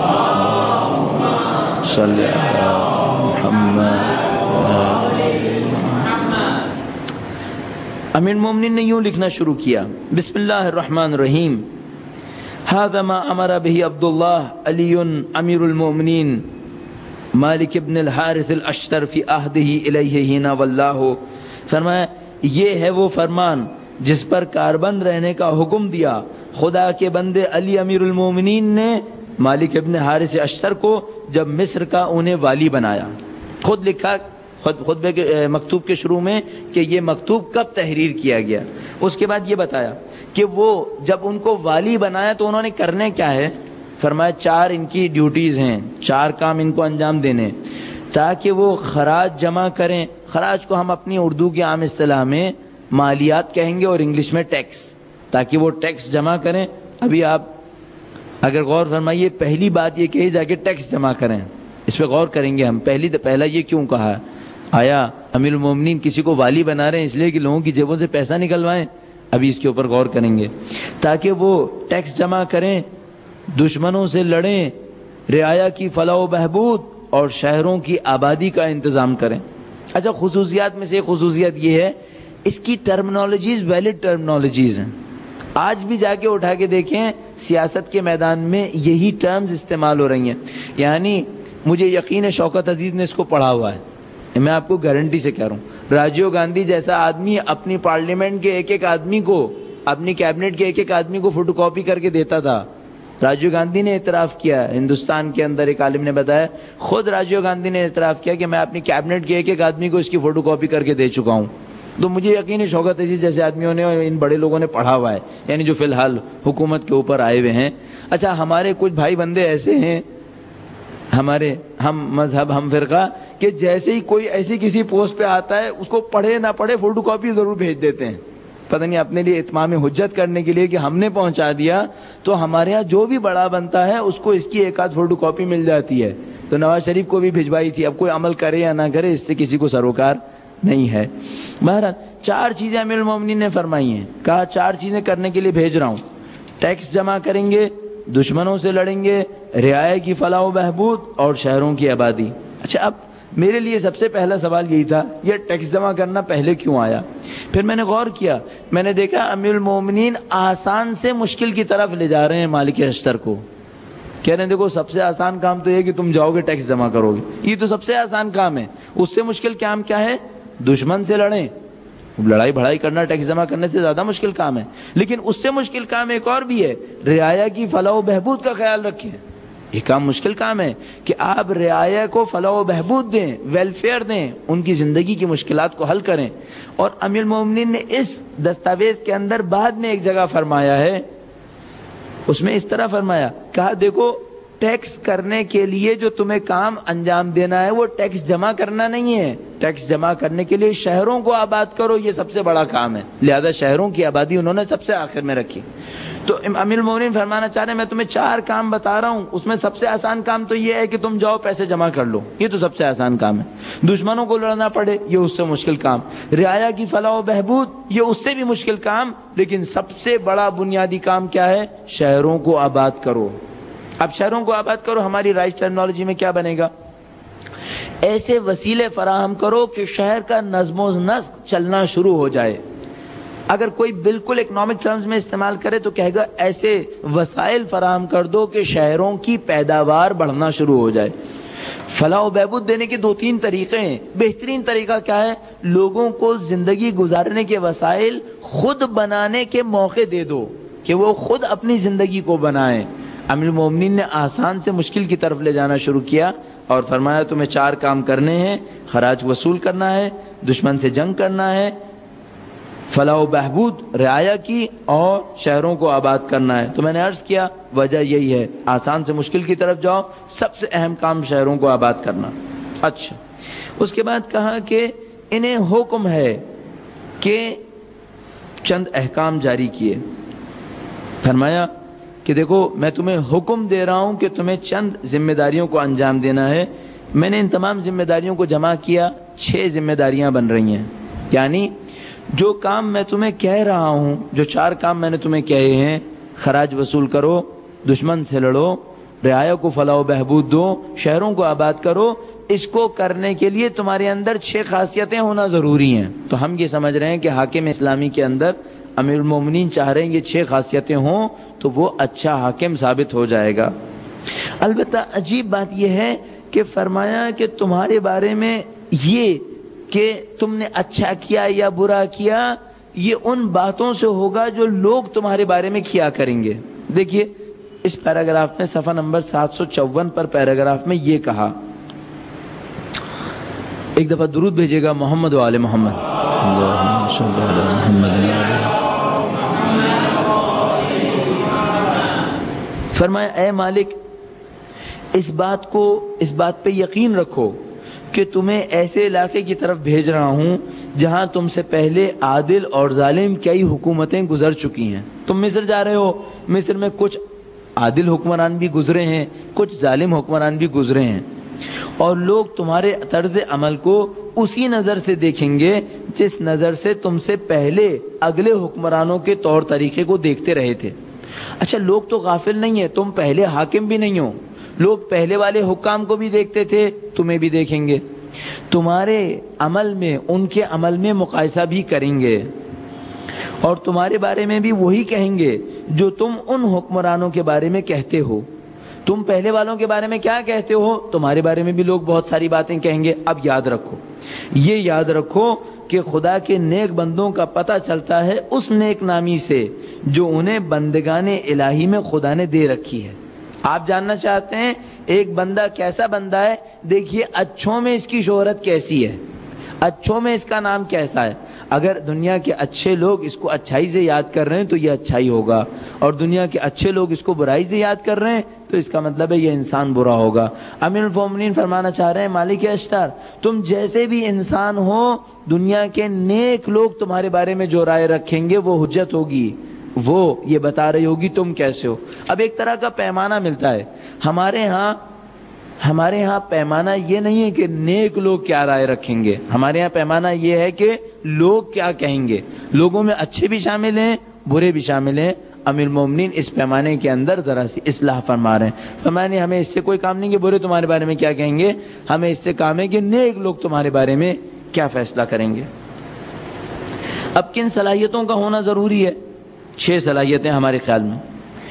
صلی اللہ محمد۔ امیر المومنین نے یوں لکھنا شروع کیا، بسم اللہ الرحمن الرحیم، هذا ما امر به عبد الله علی امیر المومنین مالک ابن الحارث الاشتر فی عہدہ الیہ حین واللہ۔ فرمایا یہ ہے وہ فرمان جس پر کاربند رہنے کا حکم دیا خدا کے بندے علی امیر المومنین نے مالک ابن حارث اشتر کو جب مصر کا انہیں والی بنایا۔ خود لکھا خطبے کے مکتوب کے شروع میں کہ یہ مکتوب کب تحریر کیا گیا۔ اس کے بعد یہ بتایا کہ وہ جب ان کو والی بنایا تو انہوں نے کرنے کیا ہے۔ فرمایا 4 ان کی ڈیوٹیز ہیں، 4 کام ان کو انجام دینے، تاکہ وہ خراج جمع کریں۔ خراج کو ہم اپنی اردو کی عام اصطلاح میں مالیات کہیں گے اور انگلش میں ٹیکس، تاکہ وہ ٹیکس جمع کریں۔ ابھی آپ اگر غور فرمائیے، پہلی بات یہ کہی جا کے ٹیکس جمع کریں، اس پہ غور کریں گے ہم۔ پہلا یہ کیوں کہا؟ آیا امیر المومنین کسی کو والی بنا رہے ہیں اس لیے کہ لوگوں کی جیبوں سے پیسہ نکلوائیں؟ ابھی اس کے اوپر غور کریں گے۔ تاکہ وہ ٹیکس جمع کریں، دشمنوں سے لڑیں، رعایا کی فلاح و بہبود اور شہروں کی آبادی کا انتظام کریں۔ اچھا، خصوصیات میں سے ایک خصوصیت یہ ہے اس کی ٹرمنالوجیز ویلڈ ٹرمنالوجیز ہیں۔ آج بھی جا کے اٹھا کے دیکھیں، سیاست کے میدان میں یہی ٹرمز استعمال ہو رہی ہیں۔ یعنی مجھے یقین ہے شوکت عزیز نے اس کو پڑھا ہوا ہے، میں آپ کو گارنٹی سے کہہ رہا ہوں۔ راجیو گاندھی جیسا آدمی اپنی پارلیمنٹ کے ایک آدمی کو، اپنی کیبنٹ کے ایک آدمی کو فوٹو کاپی کر کے دیتا تھا۔ راجیو گاندھی نے اعتراف کیا، ہندوستان کے اندر ایک عالم نے بتایا، خود راجیو گاندھی نے اعتراف کیا کہ میں اپنی کیبنٹ کے ایک آدمی کو اس کی فوٹو کاپی کر کے دے چکا ہوں۔ تو مجھے یقین ہے شوکت عزیز جیسے آدمیوں نے اور ان بڑے لوگوں نے پڑھا ہوا ہے، یعنی جو فی الحال حکومت کے اوپر آئے ہوئے ہیں۔ اچھا، ہمارے کچھ بھائی بندے ایسے ہیں، ہمارے ہم مذہب ہم فرقہ، کہ جیسے ہی کوئی ایسی کسی پوسٹ پہ آتا ہے اس کو پڑھے نہ پڑھے فوٹو کاپی ضرور بھیج دیتے ہیں، پتہ نہیں اپنے لیے اتمام حجت کرنے کے لیے کہ ہم نے پہنچا دیا تو ہمارے ہاں جو بھی بڑا بنتا ہے اس کو اس کی ایک آدھ فوٹو کاپی مل جاتی ہے۔ تو نواز شریف کو بھی بھجوائی تھی، اب کوئی عمل کرے یا نہ کرے اس سے کسی کو سروکار نہیں ہے۔ بہرحال 4 چیزیں امیر المومنین نے فرمائی ہیں، کہا 4 چیزیں کرنے کے لیے بھیج رہا ہوں۔ ٹیکس جمع کریں گے، دشمنوں سے لڑیں گے، رعایا کی فلاح و بہبود اور شہروں کی آبادی۔ اچھا، اب میرے لیے سب سے پہلا سوال یہی تھا، یہ ٹیکس جمع کرنا پہلے کیوں آیا؟ پھر میں نے غور کیا، میں نے دیکھا امیر المومنین آسان سے مشکل کی طرف لے جا رہے ہیں مالک اشتر کو۔ کہہ رہے ہیں دیکھو سب سے آسان کام تو یہ کہ تم جاؤ گے ٹیکس جمع کرو گے، یہ تو سب سے آسان کام ہے۔ اس سے مشکل کام کیا ہے؟ دشمن سے لڑیں۔ لڑائی بھڑائی کرنا ٹیکس جمع کرنے سے زیادہ مشکل کام ہے، لیکن اس سے مشکل کام ایک اور بھی ہے، رعایا کی فلاح و بہبود کا خیال رکھیں۔ یہ کام مشکل کام ہے کہ آپ رعایا کو فلاح و بہبود دیں، ویلفیئر دیں، ان کی زندگی کی مشکلات کو حل کریں۔ اور امیر المومنین نے اس دستاویز کے اندر بعد میں ایک جگہ فرمایا ہے، اس میں اس طرح فرمایا، کہا دیکھو ٹیکس کرنے کے لیے جو تمہیں کام انجام دینا ہے وہ ٹیکس جمع کرنا نہیں ہے، ٹیکس جمع کرنے کے لیے شہروں کو آباد کرو، یہ سب سے بڑا کام ہے۔ لہذا شہروں کی آبادی انہوں نے سب سے آخر میں رکھی۔ تو امیر المومنین فرمانا چاہ رہے ہیں میں تمہیں 4 کام بتا رہا ہوں، اس میں سب سے آسان کام تو یہ ہے کہ تم جاؤ پیسے جمع کر لو، یہ تو سب سے آسان کام ہے۔ دشمنوں کو لڑنا پڑے، یہ اس سے مشکل کام۔ رعایا کی فلاح و بہبود، یہ اس سے بھی مشکل کام، لیکن سب سے بڑا بنیادی کام کیا ہے؟ شہروں کو آباد کرو۔ اب شہروں کو آباد کرو ہماری رائج ٹرمنالوجی میں کیا بنے گا؟ ایسے وسیلے فراہم کرو کہ شہر کا نظم و نسق چلنا شروع ہو جائے۔ اگر کوئی بالکل اکنامک ٹرمز میں استعمال کرے تو کہے گا ایسے وسائل فراہم کر دو کہ شہروں کی پیداوار بڑھنا شروع ہو جائے۔ فلاح و بہبود دینے کے 2-3 طریقے ہیں۔ بہترین طریقہ کیا ہے؟ لوگوں کو زندگی گزارنے کے وسائل خود بنانے کے موقع دے دو کہ وہ خود اپنی زندگی کو بنائیں۔ امیر المومنین نے آسان سے مشکل کی طرف لے جانا شروع کیا اور فرمایا تمہیں 4 کام کرنے ہیں، خراج وصول کرنا ہے، دشمن سے جنگ کرنا ہے، فلاح و بہبود رعایا کی اور شہروں کو آباد کرنا ہے۔ تو میں نے عرض کیا وجہ یہی ہے، آسان سے مشکل کی طرف جاؤ، سب سے اہم کام شہروں کو آباد کرنا۔ اچھا، اس کے بعد کہا کہ انہیں حکم ہے کہ چند احکام جاری کیے۔ فرمایا کہ دیکھو میں تمہیں حکم دے رہا ہوں کہ تمہیں چند ذمہ داریوں کو انجام دینا ہے۔ میں نے ان تمام ذمہ داریوں کو جمع کیا، 6 ذمہ داریاں بن رہی ہیں۔ یعنی جو کام میں تمہیں کہہ رہا ہوں، جو 4 کام میں نے تمہیں کہے ہیں، خراج وصول کرو، دشمن سے لڑو، رعایا کو فلاح و بہبود دو، شہروں کو آباد کرو، اس کو کرنے کے لیے تمہارے اندر 6 خاصیتیں ہونا ضروری ہیں۔ تو ہم یہ سمجھ رہے ہیں کہ حاکم اسلامی کے اندر امیر المومنین چاہ رہے ہیں یہ 6 خاصیتیں ہوں تو وہ اچھا حاکم ثابت ہو جائے گا۔ البتہ عجیب بات یہ ہے کہ فرمایا کہ تمہارے بارے میں یہ کہ تم نے اچھا کیا یا برا کیا، یہ ان باتوں سے ہوگا جو لوگ تمہارے بارے میں کیا کریں گے. دیکھیے اس پیراگراف میں صفحہ نمبر 754 پر پیراگراف میں یہ کہا، ایک دفعہ درود بھیجیے گا محمد و آل محمد. اللہم صلی علی محمد. فرمایا اے مالک اس بات پہ یقین رکھو کہ تمہیں ایسے علاقے کی طرف بھیج رہا ہوں جہاں تم سے پہلے عادل اور ظالم کئی حکومتیں گزر چکی ہیں. تم مصر جا رہے ہو، مصر میں کچھ عادل حکمران بھی گزرے ہیں، کچھ ظالم حکمران بھی گزرے ہیں، اور لوگ تمہارے طرز عمل کو اسی نظر سے دیکھیں گے جس نظر سے تم سے پہلے اگلے حکمرانوں کے طور طریقے کو دیکھتے رہے تھے. اچھا لوگ تو غافل نہیں ہیں، تم پہلے حاکم بھی نہیں ہو، لوگ پہلے والے حکام کو بھی دیکھتے تھے، تمہیں بھی دیکھیں گے، تمہارے عمل میں ان کے عمل میں مقایسہ بھی کریں گے، اور تمہارے بارے میں بھی وہی کہیں گے جو تم ان حکمرانوں کے بارے میں کہتے ہو. تم پہلے والوں کے بارے میں کیا کہتے ہو، تمہارے بارے میں بھی لوگ بہت ساری باتیں کہیں گے. اب یاد رکھو، یہ یاد رکھو کہ خدا کے نیک بندوں کا پتہ چلتا ہے اس نیک نامی سے جو انہیں بندگان الہی میں خدا نے دے رکھی ہے. آپ جاننا چاہتے ہیں ایک بندہ کیسا بندہ ہے، دیکھیے اچھوں میں اس کی شہرت کیسی ہے، اچھوں میں اس کا نام کیسا ہے. اگر دنیا کے اچھے لوگ اس کو اچھائی سے یاد کر رہے ہیں تو یہ اچھائی ہوگا، اور دنیا کے اچھے لوگ اس کو برائی سے یاد کر رہے ہیں تو اس کا مطلب ہے یہ انسان برا ہوگا. امیر المومنین فرمانا چاہ رہے ہیں مالک اشتر تم جیسے بھی انسان ہو، دنیا کے نیک لوگ تمہارے بارے میں جو رائے رکھیں گے وہ حجت ہوگی، وہ یہ بتا رہی ہوگی تم کیسے ہو. اب ایک طرح کا پیمانہ ملتا ہے ہمارے ہاں پیمانہ یہ نہیں ہے کہ نیک لوگ کیا رائے رکھیں گے، ہمارے ہاں پیمانہ یہ ہے کہ لوگ کیا کہیں گے. لوگوں میں اچھے بھی شامل ہیں، برے بھی شامل ہیں. امیر المومنین اس پیمانے کے اندر ذرا سی اصلاح فرما رہے ہیں. فرمانے ہمیں اس سے کوئی کام نہیں کہ برے تمہارے بارے میں کیا کہیں گے، ہمیں اس سے کام ہے کہ نیک لوگ تمہارے بارے میں کیا فیصلہ کریں گے. اب کن صلاحیتوں کا ہونا ضروری ہے؟ 6 صلاحیتیں ہمارے خیال میں.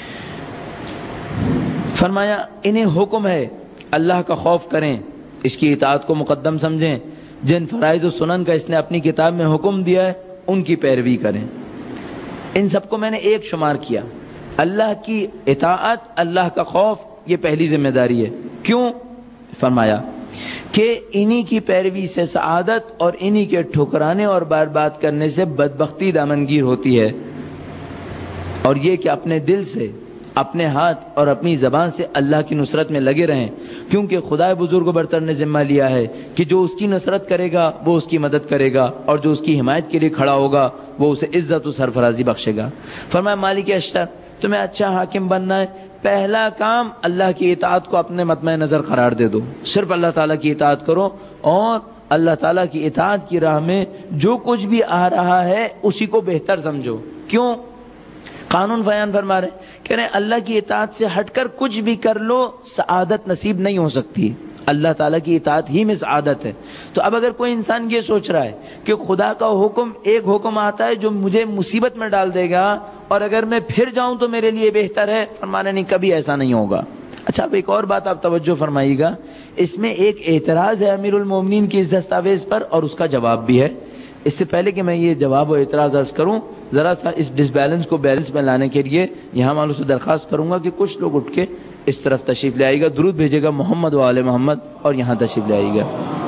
فرمایا انہیں حکم ہے اللہ کا خوف کریں، اس کی اطاعت کو مقدم سمجھیں، جن فرائض و سنن کا اس نے اپنی کتاب میں حکم دیا ہے ان کی پیروی کریں. ان سب کو میں نے ایک شمار کیا. اللہ کی اطاعت، اللہ کا خوف، یہ پہلی ذمہ داری ہے. کیوں؟ فرمایا کہ انہی کی پیروی سے سعادت اور انہی کے ٹھکرانے اور بار بات کرنے سے بدبختی دامنگیر ہوتی ہے، اور یہ کہ اپنے دل سے، اپنے ہاتھ اور اپنی زبان سے اللہ کی نصرت میں لگے رہیں، کیونکہ خدا بزرگ و برتر نے ذمہ لیا ہے کہ جو اس کی نصرت کرے گا وہ اس کی مدد کرے گا، اور جو اس کی حمایت کے لیے کھڑا ہوگا وہ اسے عزت و سرفرازی بخشے گا. فرمایا مالک اشتر تمہیں اچھا حاکم بننا ہے، پہلا کام اللہ کی اطاعت کو اپنے مطمع نظر قرار دے دو، صرف اللہ تعالیٰ کی اطاعت کرو، اور اللہ تعالیٰ کی اطاعت کی راہ میں جو کچھ بھی آ رہا ہے اسی کو بہتر سمجھو. کیوں؟ قانون بیان فرما رہے ہیں، کہہ رہے ہیں اللہ کی اطاعت سے ہٹ کر کچھ بھی کر لو سعادت نصیب نہیں ہو سکتی، اللہ تعالیٰ کی اطاعت ہی میں سعادت ہے. تو اب اگر کوئی انسان یہ سوچ رہا ہے کہ خدا کا حکم ایک حکم آتا ہے جو مجھے مصیبت میں ڈال دے گا اور اگر میں پھر جاؤں تو میرے لیے بہتر ہے، فرمانا نہیں، کبھی ایسا نہیں ہوگا. اچھا اب ایک اور بات آپ توجہ فرمائیے گا، اس میں ایک اعتراض ہے امیر المومنین کی اس دستاویز پر اور اس کا جواب بھی ہے. اس سے پہلے کہ میں یہ جواب و اعتراض عرض کروں، ذرا سا اس ڈس بیلنس کو بیلنس میں لانے کے لیے یہاں والوں سے درخواست کروں گا کہ کچھ لوگ اٹھ کے اس طرف تشریف لے آئیے گا، درود بھیجے گا محمد و آل محمد، اور یہاں تشریف لے آئیے گا.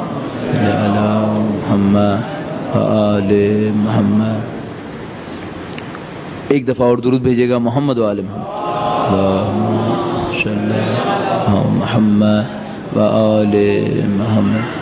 محمد و آل محمد. ایک دفعہ اور درود بھیجے گا محمد و آل محمد. اللہم صلی علی محمد و آل محمد.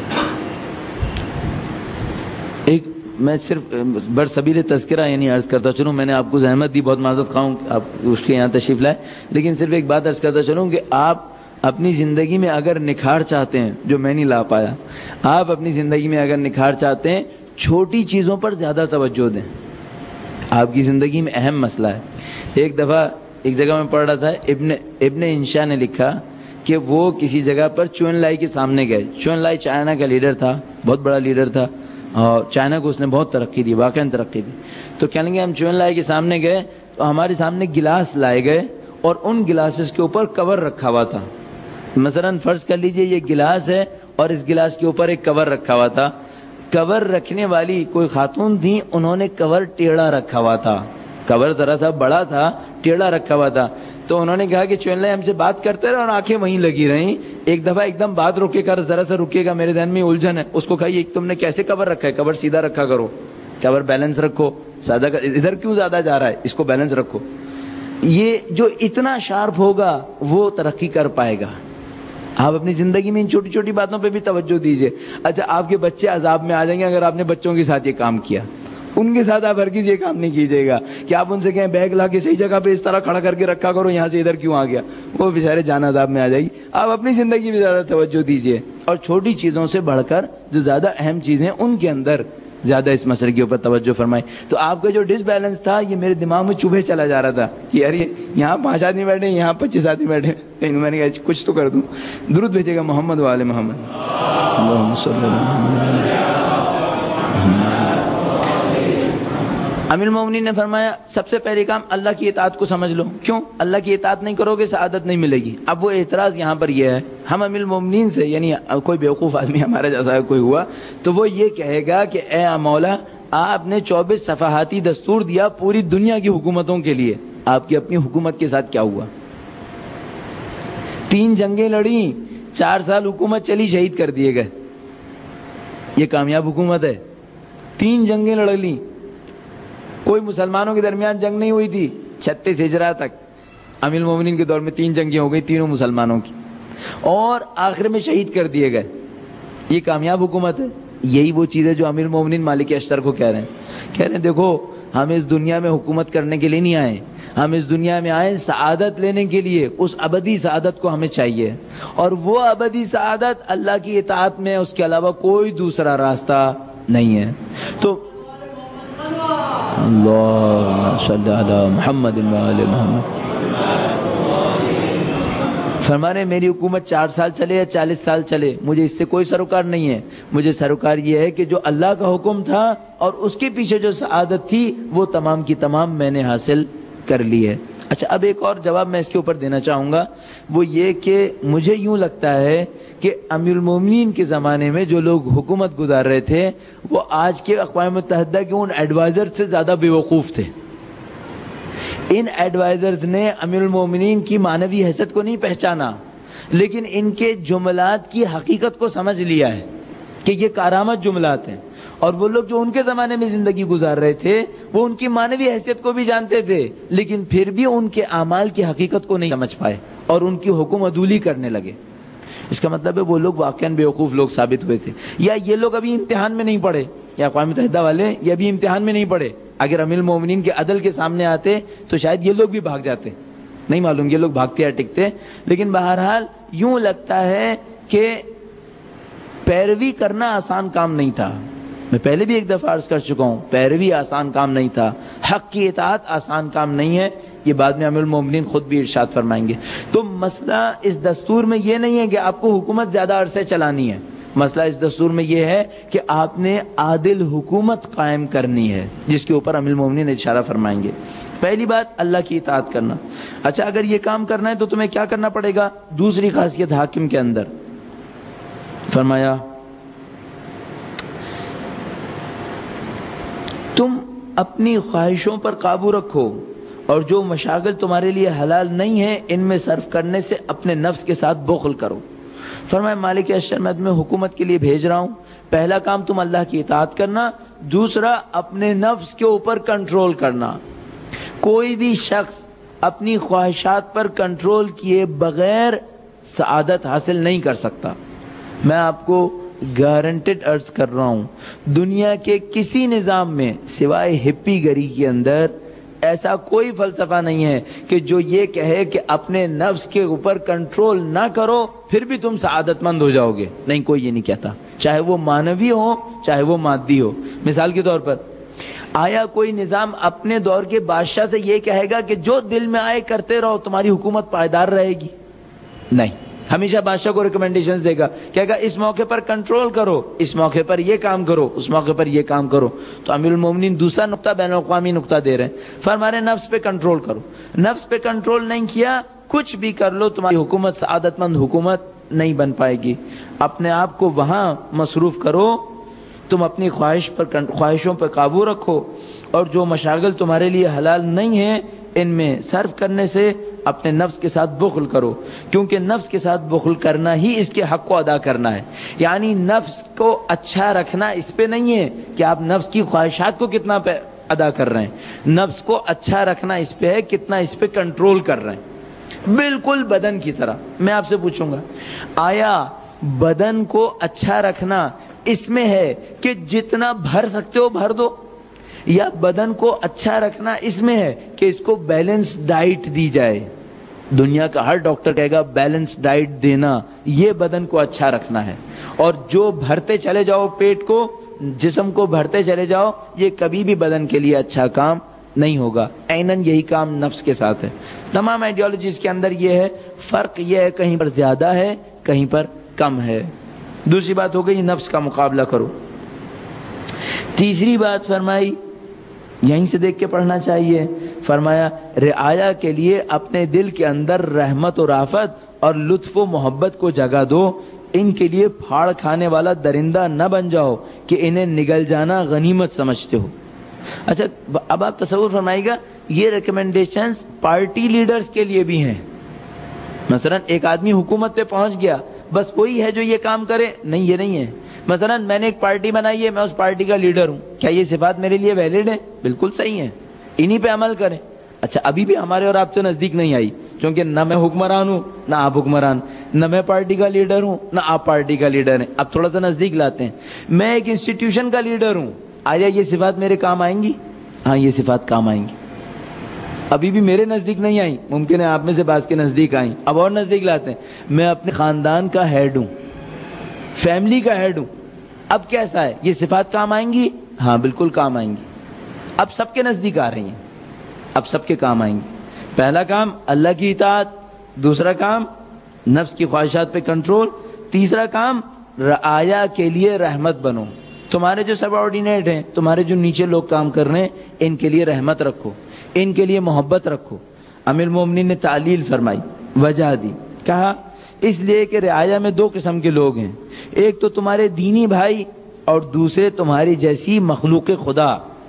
ایک میں صرف برسبیل تذکرہ یعنی عرض کرتا چلوں، میں نے آپ کو زحمت دی، بہت معذرت خواہ ہوں آپ اس کے یہاں تشریف لائے، لیکن صرف ایک بات عرض کرتا چلوں کہ آپ اپنی زندگی میں اگر نکھار چاہتے ہیں جو میں نہیں لا پایا، آپ اپنی زندگی میں اگر نکھار چاہتے ہیں چھوٹی چیزوں پر زیادہ توجہ دیں. آپ کی زندگی میں اہم مسئلہ ہے. ایک دفعہ ایک جگہ میں پڑھ رہا تھا، ابن انشا نے لکھا کہ وہ کسی جگہ پر چون لائی کے سامنے گئے. چون لائی چائنا کا لیڈر تھا، بہت بڑا لیڈر تھا، اور چائنا کو اس نے بہت ترقی دی، واقعاً ترقی دی. تو کہنے لگے ہم چون لائی کے سامنے گئے تو ہمارے سامنے گلاس لائے گئے اور ان گلاسز کے اوپر کور رکھا ہوا تھا. مثلا فرض کر لیجئے یہ گلاس ہے اور اس گلاس کے اوپر ایک کور رکھا ہوا تھا. کور رکھنے والی کوئی خاتون تھی, انہوں نے کور ٹیڑھا رکھا ہوا تھا, کور ذرا سا بڑا تھا, ٹیڑھا رکھا ہوا تھا. تو انہوں نے کہا کہ چونلہ ہم سے بات کرتے رہے اور آنکھیں وہیں لگی رہیں. ایک دفعہ ایک دم بات روکے کر, ذرا سا رکے گا, میرے ذہن میں الجھن ہے. اس کو کہا یہ تم نے کیسے کور رکھا ہے, کور سیدھا رکھا کرو, کور بیلنس رکھو, سادہ ادھر کیوں زیادہ جا رہا ہے, اس کو بیلنس رکھو. یہ جو اتنا شارپ ہوگا وہ ترقی کر پائے گا. آپ اپنی زندگی میں ان چھوٹی چھوٹی باتوں پہ بھی توجہ دیجئے. اچھا آپ کے بچے عذاب میں آ جائیں گے اگر آپ نے بچوں کے ساتھ یہ کام کیا. ان کے ساتھ آپ ہرگز یہ کام نہیں کیجیے گا کہ آپ ان سے کہیں بیگ لا کے صحیح جگہ پہ اس طرح کھڑا کر کے رکھا کرو, یہاں سے ادھر کیوں آ گیا, وہ بیچارے جان عذاب میں آ جائے گی. آپ اپنی زندگی میں زیادہ توجہ دیجیے, اور چھوٹی چیزوں سے بڑھ کر جو زیادہ اہم چیزیں ان کے اندر زیادہ اس مسئلے کے اوپر توجہ فرمائیں. تو آپ کا جو ڈس بیلنس تھا یہ میرے دماغ میں چوبھے چلا جا رہا تھا کہ یار یہاں 5 آدمی بیٹھے, یہاں 25 آدمی بیٹھے. میں نے کہا کچھ تو کر دوں. درود بھیجے گا محمد و آل محمد. اللہم صلی اللہ. امیر المومنین نے فرمایا سب سے پہلے کام اللہ کی اطاعت کو سمجھ لو. کیوں؟ اللہ کی اطاعت نہیں کرو گے سعادت نہیں ملے گی. اب وہ اعتراض یہاں پر یہ ہے, ہم امیر المومنین سے, یعنی کوئی بیوقوف آدمی ہمارا جیسا کوئی ہوا تو وہ یہ کہے گا کہ اے مولا آپ نے 24 صفحاتی دستور دیا پوری دنیا کی حکومتوں کے لیے, آپ کی اپنی حکومت کے ساتھ کیا ہوا؟ 3 جنگیں لڑیں, 4 سال حکومت چلی, شہید کر دیے گئے. یہ کامیاب حکومت ہے؟ 3 جنگیں لڑ لی, کوئی مسلمانوں کے درمیان جنگ نہیں ہوئی تھی 36 ہجرہ تک. امیر المومنین کے دور میں 3 جنگیں ہو گئی, تینوں مسلمانوں کی, اور آخر میں شہید کر دیے گئے. یہ کامیاب حکومت ہے؟ یہی وہ چیز ہے جو امیر المومنین مالک اشتر کو کہہ رہے ہیں دیکھو ہم اس دنیا میں حکومت کرنے کے لیے نہیں آئے, ہم اس دنیا میں آئے سعادت لینے کے لیے. اس ابدی سعادت کو ہمیں چاہیے, اور وہ ابدی سعادت اللہ کی اطاعت میں, اس کے علاوہ کوئی دوسرا راستہ نہیں ہے. تو اللہم صلی علی محمد و آل محمد. فرمانے میری حکومت 4 سال چلے یا 40 سال چلے, مجھے اس سے کوئی سروکار نہیں ہے. مجھے سروکار یہ ہے کہ جو اللہ کا حکم تھا اور اس کے پیچھے جو سعادت تھی وہ تمام کی تمام میں نے حاصل کر لی ہے. اچھا اب ایک اور جواب میں اس کے اوپر دینا چاہوں گا, وہ یہ کہ مجھے یوں لگتا ہے کہ امیر المومنین کے زمانے میں جو لوگ حکومت گزار رہے تھے وہ آج کے اقوام متحدہ کے ان ایڈوائزر سے زیادہ بیوقوف تھے. ان ایڈوائزرز نے امیر المومنین کی معنوی حیثیت کو نہیں پہچانا, لیکن ان کے جملات کی حقیقت کو سمجھ لیا ہے کہ یہ کارآمد جملات ہیں. اور وہ لوگ جو ان کے زمانے میں زندگی گزار رہے تھے وہ ان کی معنوی حیثیت کو بھی جانتے تھے, لیکن پھر بھی ان کے اعمال کی حقیقت کو نہیں سمجھ پائے اور ان کی حکم عدولی کرنے لگے. اس کا مطلب ہے وہ لوگ واقعاً بیوقوف لوگ ثابت ہوئے تھے, یا یہ لوگ ابھی امتحان میں نہیں پڑے, یا اقوام متحدہ والے یہ ابھی امتحان میں نہیں پڑے. اگر امیر المومنین کے عدل کے سامنے آتے تو شاید یہ لوگ بھی بھاگ جاتے, نہیں معلوم یہ لوگ بھاگتے یا ٹکتے. لیکن بہرحال یوں لگتا ہے کہ پیروی کرنا آسان کام نہیں تھا. میں پہلے بھی ایک دفعہ عرض کر چکا ہوں, پیروی آسان کام نہیں تھا, حق کی اطاعت آسان کام نہیں ہے. یہ بعد میں امیر المومنین خود بھی ارشاد فرمائیں گے. تو مسئلہ اس دستور میں یہ نہیں ہے کہ آپ کو حکومت زیادہ عرصے چلانی ہے, مسئلہ اس دستور میں یہ ہے کہ آپ نے عادل حکومت قائم کرنی ہے, جس کے اوپر امیر المومنین اشارہ فرمائیں گے. پہلی بات اللہ کی اطاعت کرنا. اچھا اگر یہ کام کرنا ہے تو تمہیں کیا کرنا پڑے گا؟ دوسری خاصیت حاکم کے اندر فرمایا تم اپنی خواہشوں پر قابو رکھو اور جو مشاغل تمہارے لیے حلال نہیں ہیں ان میں صرف کرنے سے اپنے نفس کے ساتھ بخل کرو. فرمایا مالک اشتر میں تمہیں حکومت کے لیے بھیج رہا ہوں, پہلا کام تم اللہ کی اطاعت کرنا, دوسرا اپنے نفس کے اوپر کنٹرول کرنا. کوئی بھی شخص اپنی خواہشات پر کنٹرول کیے بغیر سعادت حاصل نہیں کر سکتا. میں آپ کو گارنٹیڈ عرض کر رہا ہوں, دنیا کے کسی نظام میں سوائے ہپی گری کے اندر ایسا کوئی فلسفہ نہیں ہے کہ جو یہ کہے کہ اپنے نفس کے اوپر کنٹرول نہ کرو پھر بھی تم سعادت مند ہو جاؤ گے. نہیں, کوئی یہ نہیں کہتا, چاہے وہ مانوی ہو چاہے وہ مادی ہو. مثال کے طور پر آیا کوئی نظام اپنے دور کے بادشاہ سے یہ کہے گا کہ جو دل میں آئے کرتے رہو تمہاری حکومت پائیدار رہے گی؟ نہیں, ہمیشہ بادشاہ کو ریکمنڈیشنز دے گا, کہے گا اس موقع پر کنٹرول کرو, اس موقع پر یہ کام کرو, اس موقع پر یہ کام کرو. تو امیر المومنین دوسرا نقطہ بین الاقوامی نقطہ دے رہے ہیں, فرمارے نفس پہ کنٹرول کرو. نفس پہ کنٹرول نہیں کیا کچھ بھی کر لو تمہاری حکومت سعادت مند حکومت نہیں بن پائے گی. اپنے آپ کو وہاں مصروف کرو تم اپنی خواہشوں پر قابو رکھو، اور جو مشاغل تمہارے لیے حلال نہیں ہیں ان میں صرف کرنے سے اپنے نفس کے ساتھ بخل کرو، کیونکہ نفس کے ساتھ بخل کرنا ہی اس کے حق کو ادا کرنا ہے۔ یعنی نفس کو اچھا رکھنا اس پہ نہیں ہے کہ آپ نفس کی خواہشات کو کتنا ادا کر رہے ہیں، نفس کو اچھا رکھنا اس پہ ہے کتنا اس پہ کنٹرول کر رہے ہیں، بالکل بدن کی طرح۔ میں آپ سے پوچھوں گا، آیا بدن کو اچھا رکھنا اس میں ہے کہ جتنا بھر سکتے ہو بھر دو، یا بدن کو اچھا رکھنا اس میں ہے کہ اس کو بیلنس ڈائٹ دی جائے؟ دنیا کا ہر ڈاکٹر کہے گا بیلنس ڈائٹ دینا، یہ بدن کو اچھا رکھنا ہے۔ اور جو بھرتے چلے جاؤ پیٹ کو، جسم کو بھرتے چلے جاؤ، یہ کبھی بھی بدن کے لیے اچھا کام نہیں ہوگا۔ عیناً یہی کام نفس کے ساتھ ہے۔ تمام آئیڈیالوجیز کے اندر یہ ہے، فرق یہ ہے کہیں پر زیادہ ہے کہیں پر کم ہے۔ دوسری بات ہو گئی نفس کا مقابلہ کرو۔ تیسری بات فرمائی، یہیں سے دیکھ کے پڑھنا چاہیے، فرمایا رعایا کے لیے اپنے دل کے اندر رحمت و رافت اور لطف و محبت کو جگہ دو، ان کے لیے پھاڑ کھانے والا درندہ نہ بن جاؤ کہ انہیں نگل جانا غنیمت سمجھتے ہو۔ اچھا اب آپ تصور فرمائیے گا، یہ ریکمنڈیشنز پارٹی لیڈرز کے لیے بھی ہیں۔ مثلا ایک آدمی حکومت پہ پہنچ گیا، بس وہی ہے جو یہ کام کرے؟ نہیں، یہ نہیں ہے۔ مثلا میں نے ایک پارٹی بنائی ہے، میں اس پارٹی کا لیڈر ہوں، کیا یہ صفات میرے لیے ویلڈ ہیں؟ بالکل صحیح ہیں، انہی پہ عمل کریں۔ اچھا ابھی بھی ہمارے اور آپ سے نزدیک نہیں آئی، کیونکہ نہ میں حکمران ہوں نہ آپ حکمران، نہ میں پارٹی کا لیڈر ہوں نہ آپ پارٹی کا لیڈر ہیں۔ اب تھوڑا سا نزدیک لاتے ہیں، میں ایک انسٹیٹیوشن کا لیڈر ہوں، آیا یہ صفات میرے کام آئیں گی؟ ہاں یہ صفات کام آئیں گی۔ ابھی بھی میرے نزدیک نہیں آئی، ممکن ہے آپ میں سے بعض کے نزدیک آئیں۔ اب اور نزدیک لاتے ہیں، میں اپنے خاندان کا ہیڈ ہوں، فیملی کا ہیڈ ہوں، اب کیسا ہے؟ یہ صفات کام آئیں گی؟ ہاں بالکل کام آئیں گی۔ اب سب کے نزدیک آ رہی ہیں، اب سب کے کام آئیں گی۔ پہلا کام اللہ کی اطاعت، دوسرا کام نفس کی خواہشات پہ کنٹرول، تیسرا کام رعایا کے لیے رحمت بنو۔ تمہارے جو سب آرڈینیٹ ہیں، تمہارے جو نیچے لوگ کام کر رہے ہیں، ان کے لیے رحمت رکھو، ان کے لیے محبت رکھو۔ امیر المومنین نے تعلیل فرمائی، وجہ دی، کہا اس لیے کہ رعایا میں دو قسم کے لوگ ہیں، ایک تو تمہارے دینی بھائی اور دوسرے تمہاری جیسی مخلوق خدا۔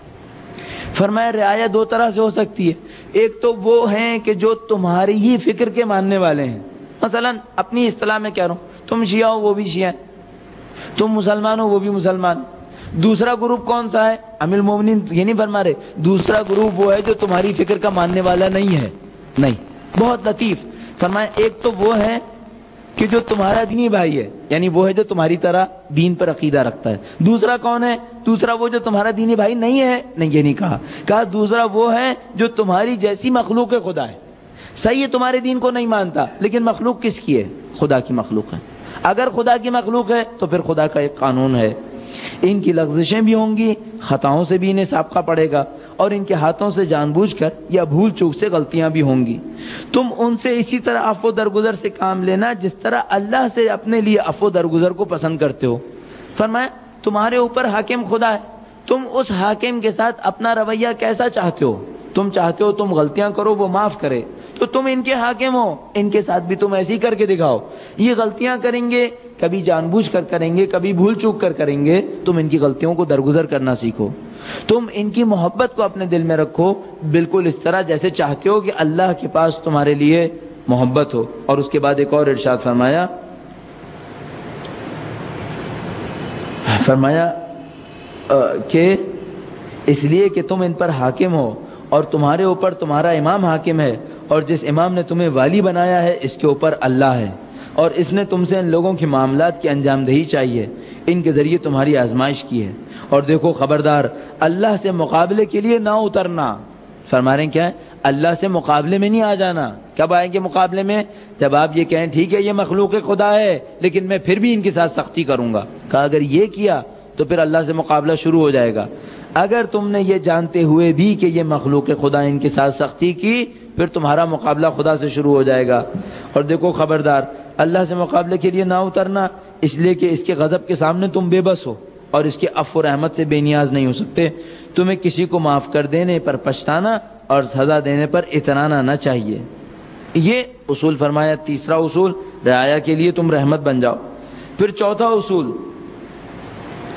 فرمایا رعایا دو طرح سے ہو سکتی ہے، ایک تو وہ ہیں کہ جو تمہاری ہی فکر کے ماننے والے ہیں، مثلا اپنی اصطلاح میں کہہ رہا ہوں، تم شیعہ ہو وہ بھی شیعہ ہیں، تم مسلمان ہو وہ بھی مسلمان۔ دوسرا گروپ کون سا ہے؟ امیر المومنین یہ نہیں فرما رہے، دوسرا گروپ وہ ہے جو تمہاری فکر کا ماننے والا نہیں ہے، نہیں، بہت لطیف فرمایا، ایک تو وہ ہے کہ جو تمہارا دینی بھائی ہے، یعنی وہ ہے جو تمہاری طرح دین پر عقیدہ رکھتا ہے۔ دوسرا کون ہے؟ دوسرا وہ جو تمہارا دینی بھائی نہیں ہے، نہیں یہ نہیں کہا، کہا دوسرا وہ ہے جو تمہاری جیسی مخلوق خدا ہے۔ صحیح ہے تمہارے دین کو نہیں مانتا، لیکن مخلوق کس کی ہے؟ خدا کی مخلوق ہے۔ اگر خدا کی مخلوق ہے تو پھر خدا کا ایک قانون ہے، ان کی لغزشیں بھی ہوں گی، خطاؤں سے بھی انہیں سابقہ پڑے گا، اور ان کے ہاتھوں سے جان بوجھ کر یا بھول چوک سے غلطیاں بھی ہوں گی۔ تم ان سے اسی طرح عفو درگزر سے کام لینا جس طرح اللہ سے اپنے لیے عفو درگزر کو پسند کرتے ہو۔ فرمایا تمہارے اوپر حاکم خدا ہے، تم اس حاکم کے ساتھ اپنا رویہ کیسا چاہتے ہو؟ تم چاہتے ہو تم غلطیاں کرو وہ معاف کرے، تو تم ان کے حاکم ہو، ان کے ساتھ بھی تم ایسے ہی کر کے دکھاؤ۔ یہ غلطیاں کریں گے، کبھی جان بوجھ کر کریں گے، کبھی بھول چوک کر کریں گے، تم ان کی غلطیوں کو درگزر کرنا سیکھو۔ تم ان کی محبت کو اپنے دل میں رکھو، بالکل اس طرح جیسے چاہتے ہو کہ اللہ کے پاس تمہارے لیے محبت ہو۔ اور اس کے بعد ایک اور ارشاد فرمایا کہ اس لیے کہ تم ان پر حاکم ہو اور تمہارے اوپر تمہارا امام حاکم ہے، اور جس امام نے تمہیں والی بنایا ہے اس کے اوپر اللہ ہے، اور اس نے تم سے ان لوگوں کے معاملات کی انجام دہی چاہیے، ان کے ذریعے تمہاری آزمائش کی ہے۔ اور دیکھو خبردار، اللہ سے مقابلے کے لیے نہ اترنا۔ فرما رہے ہیں کیا ہے؟ اللہ سے مقابلے میں نہیں آ جانا۔ کب آئیں گے مقابلے میں؟ جب آپ یہ کہیں ٹھیک ہے یہ مخلوق خدا ہے لیکن میں پھر بھی ان کے ساتھ سختی کروں گا۔ کہا اگر یہ کیا تو پھر اللہ سے مقابلہ شروع ہو جائے گا۔ اگر تم نے یہ جانتے ہوئے بھی کہ یہ مخلوق خدا ان کے ساتھ سختی کی، پھر تمہارا مقابلہ خدا سے شروع ہو جائے گا۔ اور دیکھو خبردار، اللہ سے مقابلے کے لیے نہ اترنا، اس لیے کہ اس کے غضب کے سامنے تم بے بس ہو اور اس کے عفو و رحمت سے بے نیاز نہیں ہو سکتے۔ تمہیں کسی کو معاف کر دینے پر پچھتانا اور سزا دینے پر اترانا نہ چاہیے۔ یہ اصول فرمایا، تیسرا اصول رعایا کے لیے تم رحمت بن جاؤ۔ پھر چوتھا اصول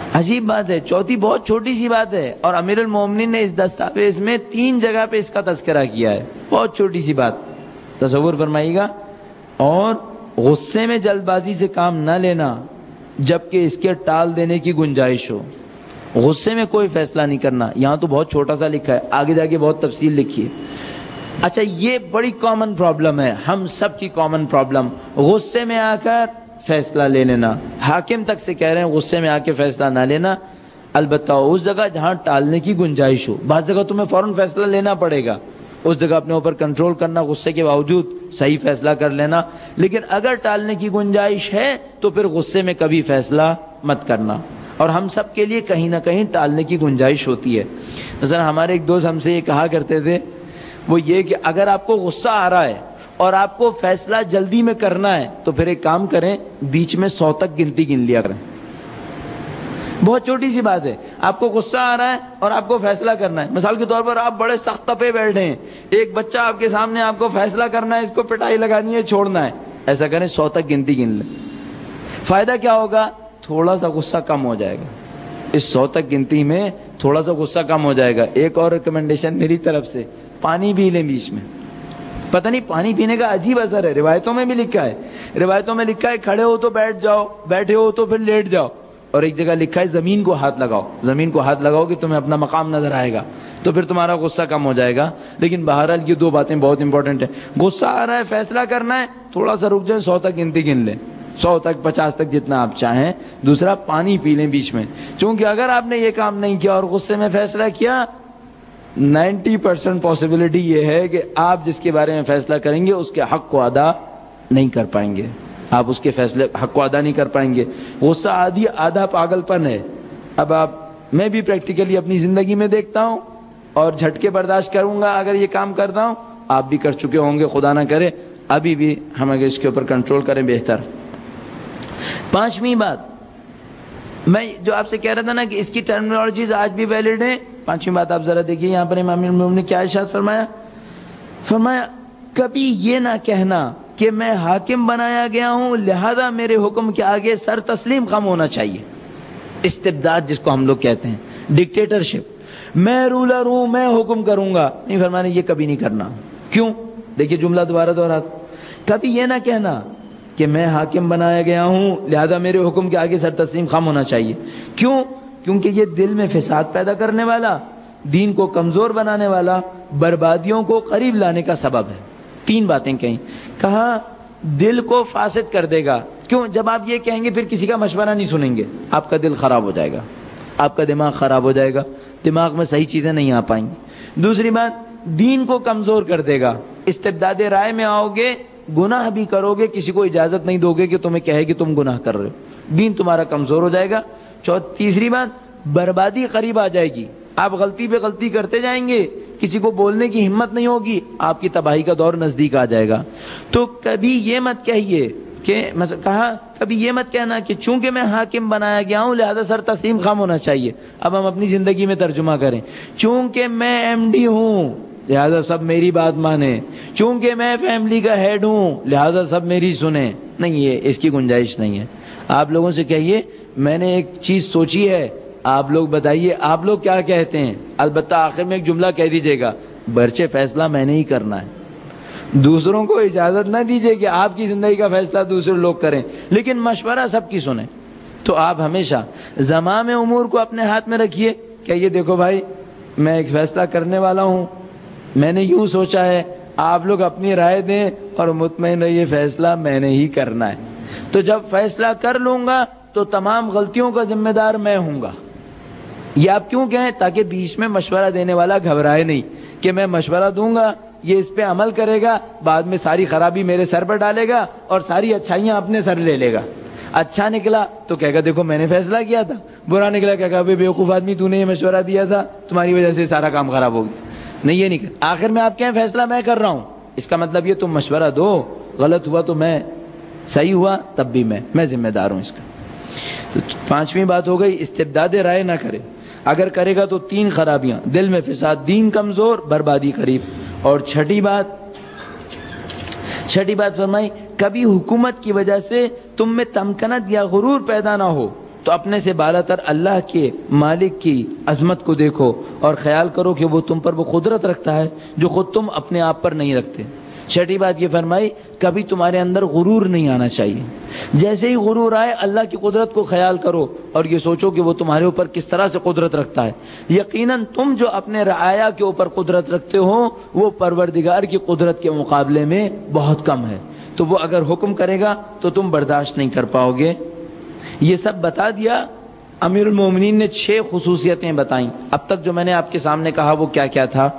عجیب بات ہے. چوتھی بہت چھوٹی سی بات ہے اور امیر المومنین نے اس دستاویز میں 3 جگہ پہ اس کا تذکرہ کیا ہے. بہت چھوٹی سی بات, تصور فرمائیے گا. اور غصے میں جلد بازی سے کام نہ لینا جبکہ اس کے ٹال دینے کی گنجائش ہو. غصے میں کوئی فیصلہ نہیں کرنا. یہاں تو بہت چھوٹا سا لکھا ہے, آگے جا کے بہت تفصیل لکھی ہے. اچھا, یہ بڑی کامن پرابلم ہے, ہم سب کی کامن پرابلم, غصے میں آ کر فیصلہ لے لینا. حاکم تک سے کہہ رہے ہیں غصے میں آ کے فیصلہ نہ لینا, البتہ اس جگہ جہاں ٹالنے کی گنجائش ہو. بعض جگہ تمہیں فوراً فیصلہ لینا پڑے گا, اس جگہ اپنے اوپر کنٹرول کرنا, غصے کے باوجود صحیح فیصلہ کر لینا. لیکن اگر ٹالنے کی گنجائش ہے تو پھر غصے میں کبھی فیصلہ مت کرنا. اور ہم سب کے لیے کہیں نہ کہیں ٹالنے کی گنجائش ہوتی ہے. مثلا ہمارے ایک دوست ہم سے یہ کہا کرتے تھے, وہ یہ کہ اگر آپ کو غصہ آ رہا ہے اور آپ کو فیصلہ جلدی میں کرنا ہے تو پھر ایک کام کریں, بیچ میں 100 تک گنتی گن لیا کریں. بہت چھوٹی سی بات ہے, آپ کو غصہ آ رہا ہے اور آپ کو فیصلہ کرنا ہے. مثال کے طور پر آپ بڑے سخت تپے بیٹھے ہیں, ایک بچہ آپ کے سامنے, آپ کو فیصلہ کرنا ہے, اس کو پٹائی لگانی ہے, چھوڑنا ہے. ایسا کریں 100 تک گنتی گن لیں. فائدہ کیا ہوگا؟ تھوڑا سا غصہ کم ہو جائے گا. اس 100 تک گنتی میں تھوڑا سا غصہ کم ہو جائے گا. ایک اور ریکمنڈیشن میری طرف سے, پانی پی لیں بیچ میں. پتہ نہیں پانی پینے کا عجیب اثر ہے, روایتوں میں بھی لکھا ہے. روایتوں میں لکھا ہے کھڑے ہو تو بیٹھ جاؤ, بیٹھے ہو تو پھر لیٹ جاؤ. اور ایک جگہ لکھا ہے زمین کو ہاتھ لگاؤ. زمین کو ہاتھ لگاؤ کہ تمہیں اپنا مقام نظر آئے گا, تو پھر تمہارا غصہ کم ہو جائے گا. لیکن بہرحال یہ 2 باتیں بہت امپورٹنٹ ہیں. غصہ آ رہا ہے, فیصلہ کرنا ہے, تھوڑا سا رک جائیں, 100 تک گنتی گن لیں, 100 تک 50 تک جتنا آپ چاہیں. دوسرا, پانی پی لیں بیچ میں, چونکہ اگر آپ نے یہ کام نہیں کیا اور غصے میں فیصلہ کیا, 90% پاسبلٹی یہ ہے کہ آپ جس کے بارے میں فیصلہ کریں گے اس کے حق کو ادا نہیں کر پائیں گے. آپ اس کے فیصلے حق کو ادا نہیں کر پائیں گے. غصہ آدھا پاگل پن ہے. اب میں بھی پریکٹیکلی اپنی زندگی میں دیکھتا ہوں اور جھٹکے برداشت کروں گا اگر یہ کام کرتا ہوں. آپ بھی کر چکے ہوں گے, خدا نہ کرے. ابھی بھی ہم اگر اس کے اوپر کنٹرول کریں بہتر. 5ویں بات میں جو آپ سے کہہ رہا تھا نا کہ اس کی ٹرمینالوجیز آج بھی ویلڈ ہیں. 5ویں بات آپ ذرا دیکھیے, یہاں پر امام المومنین نے کیا ارشاد فرمایا. فرمایا کبھی یہ نہ کہنا کہ میں حاکم بنایا گیا ہوں لہذا میرے حکم کے آگے سر تسلیم خم ہونا چاہیے. استبداد جس کو ہم لوگ کہتے ہیں, ڈکٹیٹرشپ, میں رولر ہوں, میں حکم کروں گا. نہیں, فرمایا یہ کبھی نہیں کرنا. کیوں؟ دیکھیے جملہ دوبارہ دوہراتا, کبھی یہ نہ کہنا کہ میں حاکم بنایا گیا ہوں لہذا میرے حکم کے آگے سر تسلیم خم ہونا چاہیے. کیوں؟ کیونکہ یہ دل میں فساد پیدا کرنے والا, دین کو کمزور بنانے والا, بربادیوں کو قریب لانے کا سبب ہے. 3 باتیں کہیں. کہا دل کو فاسد کر دے گا. کیوں؟ جب آپ یہ کہیں گے پھر کسی کا مشورہ نہیں سنیں گے, آپ کا دل خراب ہو جائے گا, آپ کا دماغ خراب ہو جائے گا, دماغ میں صحیح چیزیں نہیں آ پائیں گی. دوسری بات, دین کو کمزور کر دے گا. استبداد رائے میں آؤ گے, گناہ بھی کرو گے, کسی کو اجازت نہیں دو گے کہ تمہیں کہے کہ تم گناہ کر رہے ہو, دین تمہارا کمزور ہو جائے گا. تیسری بات, بربادی قریب آ جائے گی. آپ غلطی پہ غلطی کرتے جائیں گے, کسی کو بولنے کی ہمت نہیں ہوگی, آپ کی تباہی کا دور نزدیک آ جائے گا. تو کبھی یہ مت کہیے کہ کہا کبھی یہ مت کہنا کہ چونکہ میں حاکم بنایا گیا ہوں لہذا سر تسلیم خم ہونا چاہیے. اب ہم اپنی زندگی میں ترجمہ کریں, چونکہ میں MD ہوں لہذا سب میری بات مانیں, چونکہ میں فیملی کا ہیڈ ہوں لہذا سب میری سنیں. نہیں, یہ اس کی گنجائش نہیں ہے. آپ لوگوں سے کہیے میں نے ایک چیز سوچی ہے, آپ لوگ بتائیے آپ لوگ کیا کہتے ہیں. البتہ آخر میں ایک جملہ کہہ دیجئے گا, برچہ فیصلہ میں نے ہی کرنا ہے. دوسروں کو اجازت نہ دیجئے کہ آپ کی زندگی کا فیصلہ دوسرے لوگ کریں, لیکن مشورہ سب کی سنیں. تو آپ ہمیشہ زمام امور کو اپنے ہاتھ میں رکھیے. کہیے دیکھو بھائی میں ایک فیصلہ کرنے والا ہوں, میں نے یوں سوچا ہے, آپ لوگ اپنی رائے دیں اور مطمئن رہیے فیصلہ میں نے ہی کرنا ہے. تو جب فیصلہ کر لوں گا تو تمام غلطیوں کا ذمہ دار میں ہوں گا. یہ آپ کیوں کہیں؟ تاکہ بیچ میں مشورہ دینے والا گھبرائے نہیں کہ میں مشورہ دوں گا, یہ اس پہ عمل کرے گا, بعد میں ساری خرابی میرے سر پر ڈالے گا اور ساری اچھائیاں اپنے سر لے لے گا. اچھا نکلا تو کہے گا دیکھو میں نے فیصلہ کیا تھا, برا نکلا کہے گا بیوقوف آدمی تو نے یہ مشورہ دیا تھا, تمہاری وجہ سے سارا کام خراب ہو گیا. نہیں, یہ نہیں کر. آخر میں آپ کہیں فیصلہ میں کر رہا ہوں, اس کا مطلب یہ تم مشورہ دو, غلط ہوا تو میں, صحیح ہوا تب بھی میں ذمہ دار ہوں اس کا. تو 5ویں بات ہو گئی, استبداد رائے نہ کرے. اگر کرے گا تو 3 خرابیاں, دل میں فساد, دین کمزور, بربادی قریب. اور چھٹی بات فرمائی, کبھی حکومت کی وجہ سے تم میں تمکنت یا غرور پیدا نہ ہو تو اپنے سے بالاتر اللہ کے مالک کی عظمت کو دیکھو اور خیال کرو کہ وہ تم پر وہ قدرت رکھتا ہے جو خود تم اپنے آپ پر نہیں رکھتے۔ چھٹی بات یہ فرمائی کبھی تمہارے اندر غرور نہیں آنا چاہیے۔ جیسے ہی غرور آئے اللہ کی قدرت کو خیال کرو اور یہ سوچو کہ وہ تمہارے اوپر کس طرح سے قدرت رکھتا ہے۔ یقیناً تم جو اپنے رعایا کے اوپر قدرت رکھتے ہو وہ پروردگار کی قدرت کے مقابلے میں بہت کم ہے، تو وہ اگر حکم کرے گا تو تم برداشت نہیں کر پاؤ گے۔ یہ سب بتا دیا۔ امیر المومنین نے 6 خصوصیتیں بتائیں۔ اب تک جو میں نے آپ کے سامنے کہا وہ کیا کیا تھا؟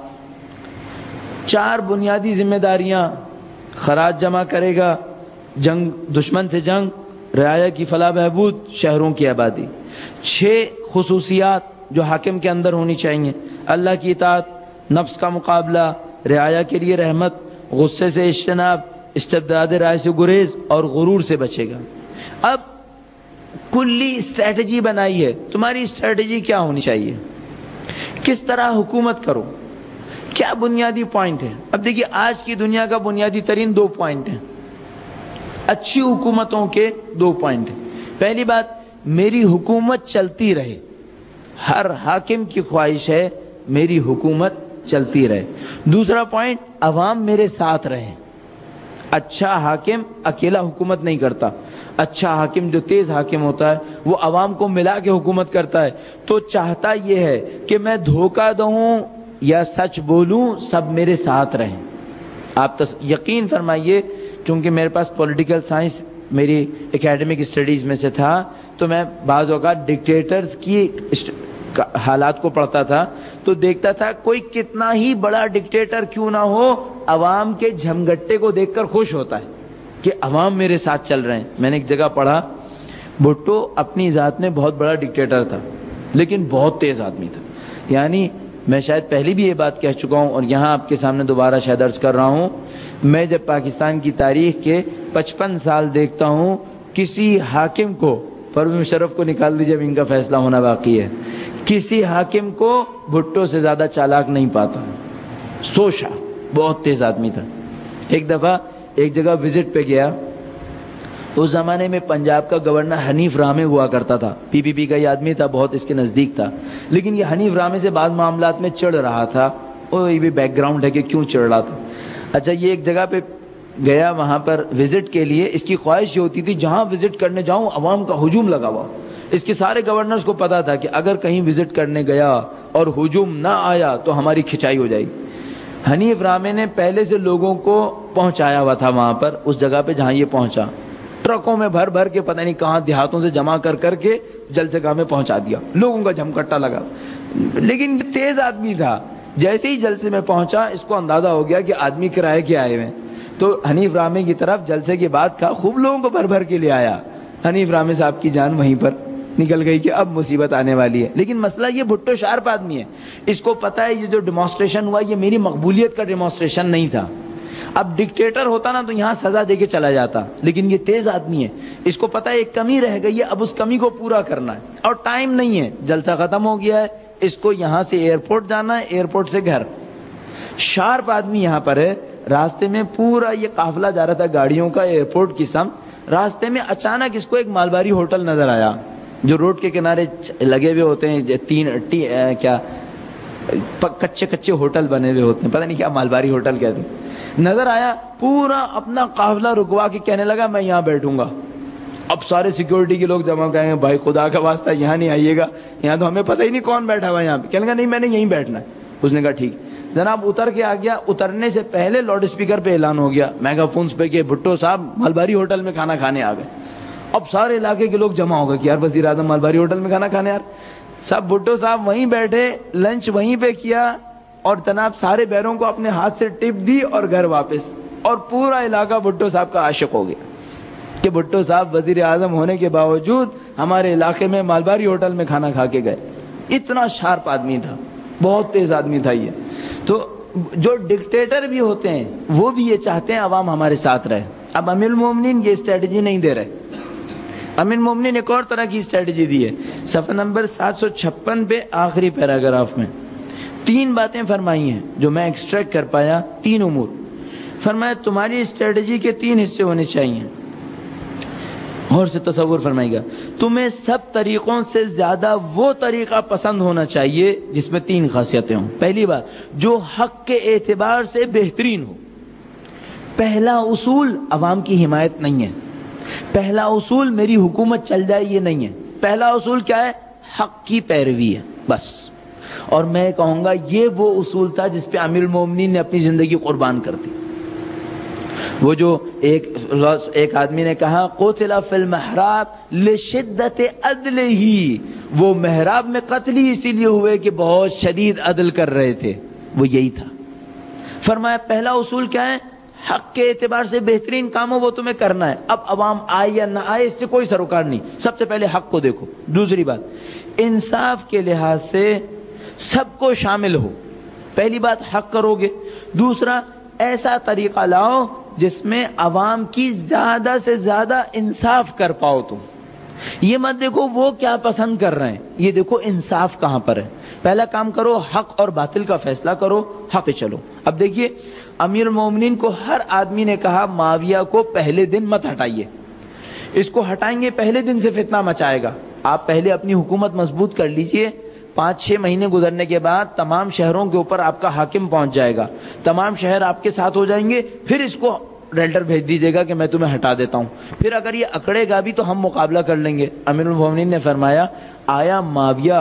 4 بنیادی ذمہ داریاں، خراج جمع کرے گا، جنگ دشمن سے جنگ، رعایا کی فلاح بہبود، شہروں کی آبادی۔ 6 خصوصیات جو حاکم کے اندر ہونی چاہیے: اللہ کی اطاعت، نفس کا مقابلہ، رعایا کے لیے رحمت، غصے سے اجتناب، استبداد رائے سے گریز اور غرور سے بچے گا۔ اب کلی اسٹریٹجی بنائی ہے، تمہاری اسٹریٹجی کیا ہونی چاہیے، کس طرح حکومت کرو، کیا بنیادی پوائنٹ ہے؟ اب دیکھیے آج کی دنیا کا بنیادی ترین 2 پوائنٹ ہیں، اچھی حکومتوں کے 2 پوائنٹ ہیں۔ پہلی بات، میری حکومت چلتی رہے، ہر حاکم کی خواہش ہے میری حکومت چلتی رہے۔ دوسرا پوائنٹ، عوام میرے ساتھ رہے۔ اچھا حاکم اکیلا حکومت نہیں کرتا، اچھا حاکم جو تیز حاکم ہوتا ہے وہ عوام کو ملا کے حکومت کرتا ہے، تو چاہتا یہ ہے کہ میں دھوکہ دوں یا سچ بولوں سب میرے ساتھ رہیں۔ آپ یقین فرمائیے، چونکہ میرے پاس پولیٹیکل سائنس میری اکیڈمک اسٹڈیز میں سے تھا، تو میں بعض اوقات ڈکٹیٹرز کی حالات کو پڑھتا تھا تو دیکھتا تھا کوئی کتنا ہی بڑا ڈکٹیٹر کیوں نہ ہو، عوام کے جھمگٹے کو دیکھ کر خوش ہوتا ہے کہ عوام میرے ساتھ چل رہے ہیں۔ میں نے ایک جگہ پڑھا، بھٹو اپنی ذات میں بہت بڑا ڈکٹیٹر تھا لیکن بہت تیز آدمی تھا۔ یعنی میں شاید پہلی بھی یہ بات کہہ چکا ہوں اور یہاں آپ کے سامنے دوبارہ شاید عرض کر رہا ہوں، میں جب پاکستان کی تاریخ کے 55 سال دیکھتا ہوں، کسی حاکم کو، پرویز مشرف کو نکال دیجیے، اب ان کا فیصلہ ہونا باقی ہے، کسی حاکم کو بھٹو سے زیادہ چالاک نہیں پاتا، سوچا بہت تیز آدمی تھا۔ ایک دفعہ ایک جگہ وزٹ پہ گیا، اس زمانے میں پنجاب کا گورنر حنیف رامے ہوا کرتا تھا، پی پی پی کا یہ آدمی تھا، بہت اس کے نزدیک تھا، لیکن یہ حنیف رامے سے بعض معاملات میں چڑھ رہا تھا، اور یہ بھی بیک گراؤنڈ ہے کہ کیوں چڑھ رہا تھا۔ اچھا، یہ ایک جگہ پہ گیا، وہاں پر وزٹ کے لیے، اس کی خواہش یہ ہوتی تھی جہاں وزٹ کرنے جاؤں عوام کا ہجوم لگا ہوا۔ اس کے سارے گورنرز کو پتا تھا کہ اگر کہیں وزٹ کرنے گیا اور ہجوم نہ آیا تو ہماری کھچائی ہو جائے گی۔ حنیف رامے نے پہلے سے لوگوں کو پہنچایا ہوا تھا وہاں پر، اس جگہ پہ جہاں یہ پہنچا، ٹرکوں میں بھر بھر کے پتہ نہیں کہاں دیہاتوں سے جمع کر کر کے جلسہ گاہ میں پہنچا دیا، لوگوں کا جھمکٹا لگا۔ لیکن یہ تیز آدمی تھا، جیسے ہی جلسے میں پہنچا اس کو اندازہ ہو گیا کہ آدمی کرائے کے آئے ہوئے، تو حنیف رامے کی طرف جلسے کے بعد کا خوب لوگوں کو بھر بھر کے لے آیا۔ حنیف رامے صاحب کی جان وہیں پر نکل گئی کہ اب مصیبت آنے والی ہے۔ لیکن مسئلہ یہ، بھٹو شارپ آدمی ہے، اس کو پتا ہے یہ جو ڈیمانسٹریشن ہوا یہ میری مقبولیت کا ڈیمانسٹریشن نہیں تھا۔ اب ڈکٹیٹر ہوتا نا تو یہاں سزا دے کے چلا جاتا، لیکن یہ تیز آدمی ہے، اس کو پتا ہے ایک کمی رہ گئی ہے، اب اس کمی کو پورا کرنا ہے اور ٹائم نہیں ہے، جلسہ ختم ہو گیا ہے، اس کو یہاں سے ایئرپورٹ جانا ہے، ایئرپورٹ سے گھر۔ شارپ آدمی یہاں پر ہے، راستے میں پورا یہ قافلہ جا رہا تھا گاڑیوں کا ایئرپورٹ کی سمت، راستے میں اچانک اس کو ایک مالباری ہوٹل نظر آیا جو روڈ کے کنارے لگے ہوئے ہوتے ہیں، کچے کچے ہوٹل بنے ہوئے ہوتے ہیں، پتہ نہیں کیا مالباری ہوٹل کہتے ہیں، نظر آیا، پورا اپنا قافلہ رکوا کے کہنے لگا میں یہاں بیٹھوں گا۔ اب سارے سیکیورٹی کے لوگ جمع کہیں گے، بھائی خدا کا واسطہ یہاں نہیں آئیے گا، یہاں تو ہمیں پتہ ہی نہیں کون بیٹھا ہوا یہاں پہ۔ کہنے لگا نہیں میں نے یہیں بیٹھنا ہے۔ اس نے کہا ٹھیک جناب، اتر کے آ گیا، اترنے سے پہلے لاؤڈ اسپیکر پہ اعلان ہو گیا میگا فونز پہ کہ بھٹو صاحب مالباری ہوٹل میں کھانا کھانے آ گئے۔ اب سارے علاقے کے لوگ جمع ہو گئے کہ یار وزیر اعظم مالباری ہوٹل میں کھانا کھانے یار، سب بھٹو صاحب وہیں بیٹھے، لنچ وہیں پہ کیا اور جناب سارے بیروں کو اپنے ہاتھ سے ٹپ دی اور گھر واپس، اور پورا علاقہ بھٹو صاحب کا عاشق ہو گیا کہ بھٹو صاحب وزیر اعظم ہونے کے باوجود ہمارے علاقے میں مالباری ہوٹل میں کھانا کھا کے گئے۔ اتنا شارپ آدمی تھا، بہت تیز آدمی تھا یہ۔ تو جو ڈکٹیٹر بھی ہوتے ہیں وہ بھی یہ چاہتے ہیں عوام ہمارے ساتھ رہے۔ اب امیر المومنین یہ اسٹریٹجی نہیں دے رہے، امیر المومنین ایک اور طرح کی اسٹریٹجی دی ہے۔ صفحہ نمبر 756 پہ آخری پیراگراف میں 3 باتیں فرمائی ہیں جو میں ایکسٹریکٹ کر پایا، 3 امور فرمایا۔ تمہاری اسٹریٹجی کے 3 حصے ہونے چاہیے۔ غور سے تصور فرمائے گا. تمہیں سب طریقوں سے زیادہ وہ طریقہ پسند ہونا چاہیے جس میں 3 خاصیتیں ہوں. پہلی بات، جو حق کے اعتبار سے بہترین ہو. پہلا اصول عوام کی حمایت نہیں ہے، پہلا اصول میری حکومت چل جائے یہ نہیں ہے. پہلا اصول کیا ہے؟ حق کی پیروی ہے بس. اور میں کہوں گا یہ وہ اصول تھا جس پہ امیر المومنین نے اپنی زندگی قربان کر دی. وہ جو ایک آدمی نے کہا قتل فی المحراب لشدت عدلہ، وہ محراب میں قتل ہی اسی لیے ہوئے کہ بہت شدید عدل کر رہے تھے. وہ یہی تھا. فرمایا پہلا اصول کیا ہے؟ حق کے اعتبار سے بہترین کام ہو وہ تمہیں کرنا ہے. اب عوام آئے یا نہ آئے اس سے کوئی سروکار نہیں، سب سے پہلے حق کو دیکھو. دوسری بات، انصاف کے لحاظ سے سب کو شامل ہو. پہلی بات حق کرو گے. دوسرا، ایسا طریقہ لاؤ جس میں عوام کی زیادہ سے زیادہ انصاف کر پاؤ. تم یہ مت دیکھو وہ کیا پسند کر رہے ہیں، یہ دیکھو انصاف کہاں پر ہے. پہلا کام کرو، حق اور باطل کا فیصلہ کرو، حق پہ چلو. اب دیکھیے امیر المومنین کو ہر آدمی نے کہا معاویہ کو پہلے دن مت ہٹائیے، اس کو ہٹائیں گے پہلے دن سے فتنہ مچائے گا. آپ پہلے اپنی حکومت مضبوط کر لیجئے، 5-6 مہینے گزرنے کے بعد تمام شہروں کے اوپر آپ کا حاکم پہنچ جائے گا، تمام شہر آپ کے ساتھ ہو جائیں گے، پھر اس کو ریلٹر بھیج دیجیے گا کہ میں تمہیں ہٹا دیتا ہوں. پھر اگر یہ اکڑے گا بھی تو ہم مقابلہ کر لیں گے. امیر المومنین نے فرمایا آیا معاویہ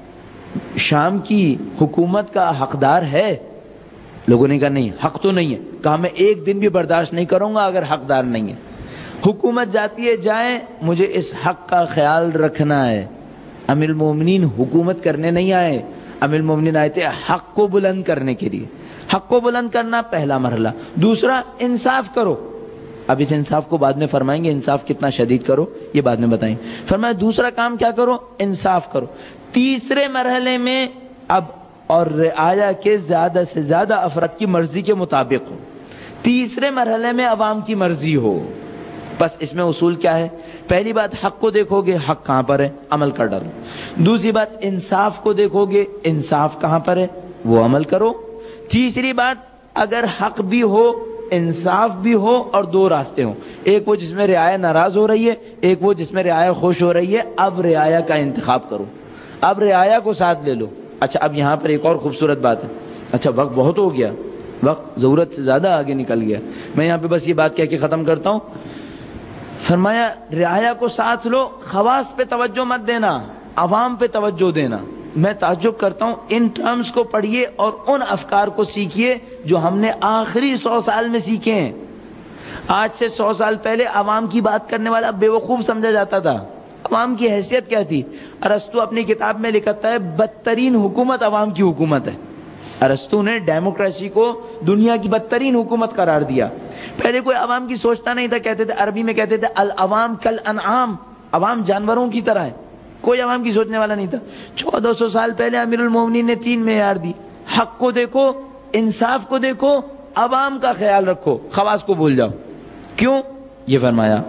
شام کی حکومت کا حقدار ہے؟ لوگوں نے کہا نہیں، حق تو نہیں ہے. کہا میں ایک دن بھی برداشت نہیں کروں گا اگر حقدار نہیں ہے. حکومت جاتی ہے جائے، مجھے اس حق کا خیال رکھنا ہے. امیر المومنین حکومت کرنے نہیں آئے، امیر المومنین آئے تھے حق کو بلند کرنے کے لیے. حق کو بلند کرنا پہلا مرحلہ. دوسرا، انصاف کرو. اب اس انصاف کو بعد میں فرمائیں گے، انصاف کتنا شدید کرو یہ بعد میں بتائیں. فرمایا دوسرا کام کیا کرو؟ انصاف کرو. تیسرے مرحلے میں اب اور رعایا کے زیادہ سے زیادہ افراد کی مرضی کے مطابق ہو. تیسرے مرحلے میں عوام کی مرضی ہو. بس اس میں اصول کیا ہے؟ پہلی بات حق کو دیکھو گے، حق کہاں پر ہے، عمل کر ڈالو. دوسری بات انصاف کو دیکھو گے، انصاف کہاں پر ہے، وہ عمل کرو. تیسری بات، اگر حق بھی ہو انصاف بھی ہو اور 2 راستے ہوں، ایک وہ جس میں رعایا ناراض ہو رہی ہے، ایک وہ جس میں رعایا خوش ہو رہی ہے، اب رعایا کا انتخاب کرو، اب رعایا کو ساتھ لے لو. اچھا اب یہاں پر ایک اور خوبصورت بات ہے. اچھا وقت بہت ہو گیا، وقت ضرورت سے زیادہ آگے نکل گیا، میں یہاں پہ بس یہ بات کہہ کے ختم کرتا ہوں. فرمایا رعایا کو ساتھ لو، خواص پہ توجہ مت دینا، عوام پہ توجہ دینا. میں تعجب کرتا ہوں، ان ٹرمز کو پڑھیے اور ان افکار کو سیکھیے جو ہم نے آخری 100 سال میں سیکھے ہیں. آج سے 100 سال پہلے عوام کی بات کرنے والا بیوقوف سمجھا جاتا تھا. عوام کی حیثیت کیا تھی؟ ارسطو اپنی کتاب میں لکھتا ہے بدترین حکومت عوام کی حکومت ہے. ارسطو نے ڈیموکریسی کو دنیا کی بدترین حکومت قرار دیا. پہلے کوئی عوام کی سوچتا نہیں تھا، کہتے تھے عربی میں کہتے تھے العوام کالانعام، عوام جانوروں کی طرح ہے، کوئی عوام کی سوچنے والا نہیں تھا. 1400 سال پہلے امیر المومنین نے 3 معیار دی، حق کو دیکھو، انصاف کو دیکھو، عوام کا خیال رکھو، خواص کو بھول جاؤ. کیوں؟ یہ فرمایا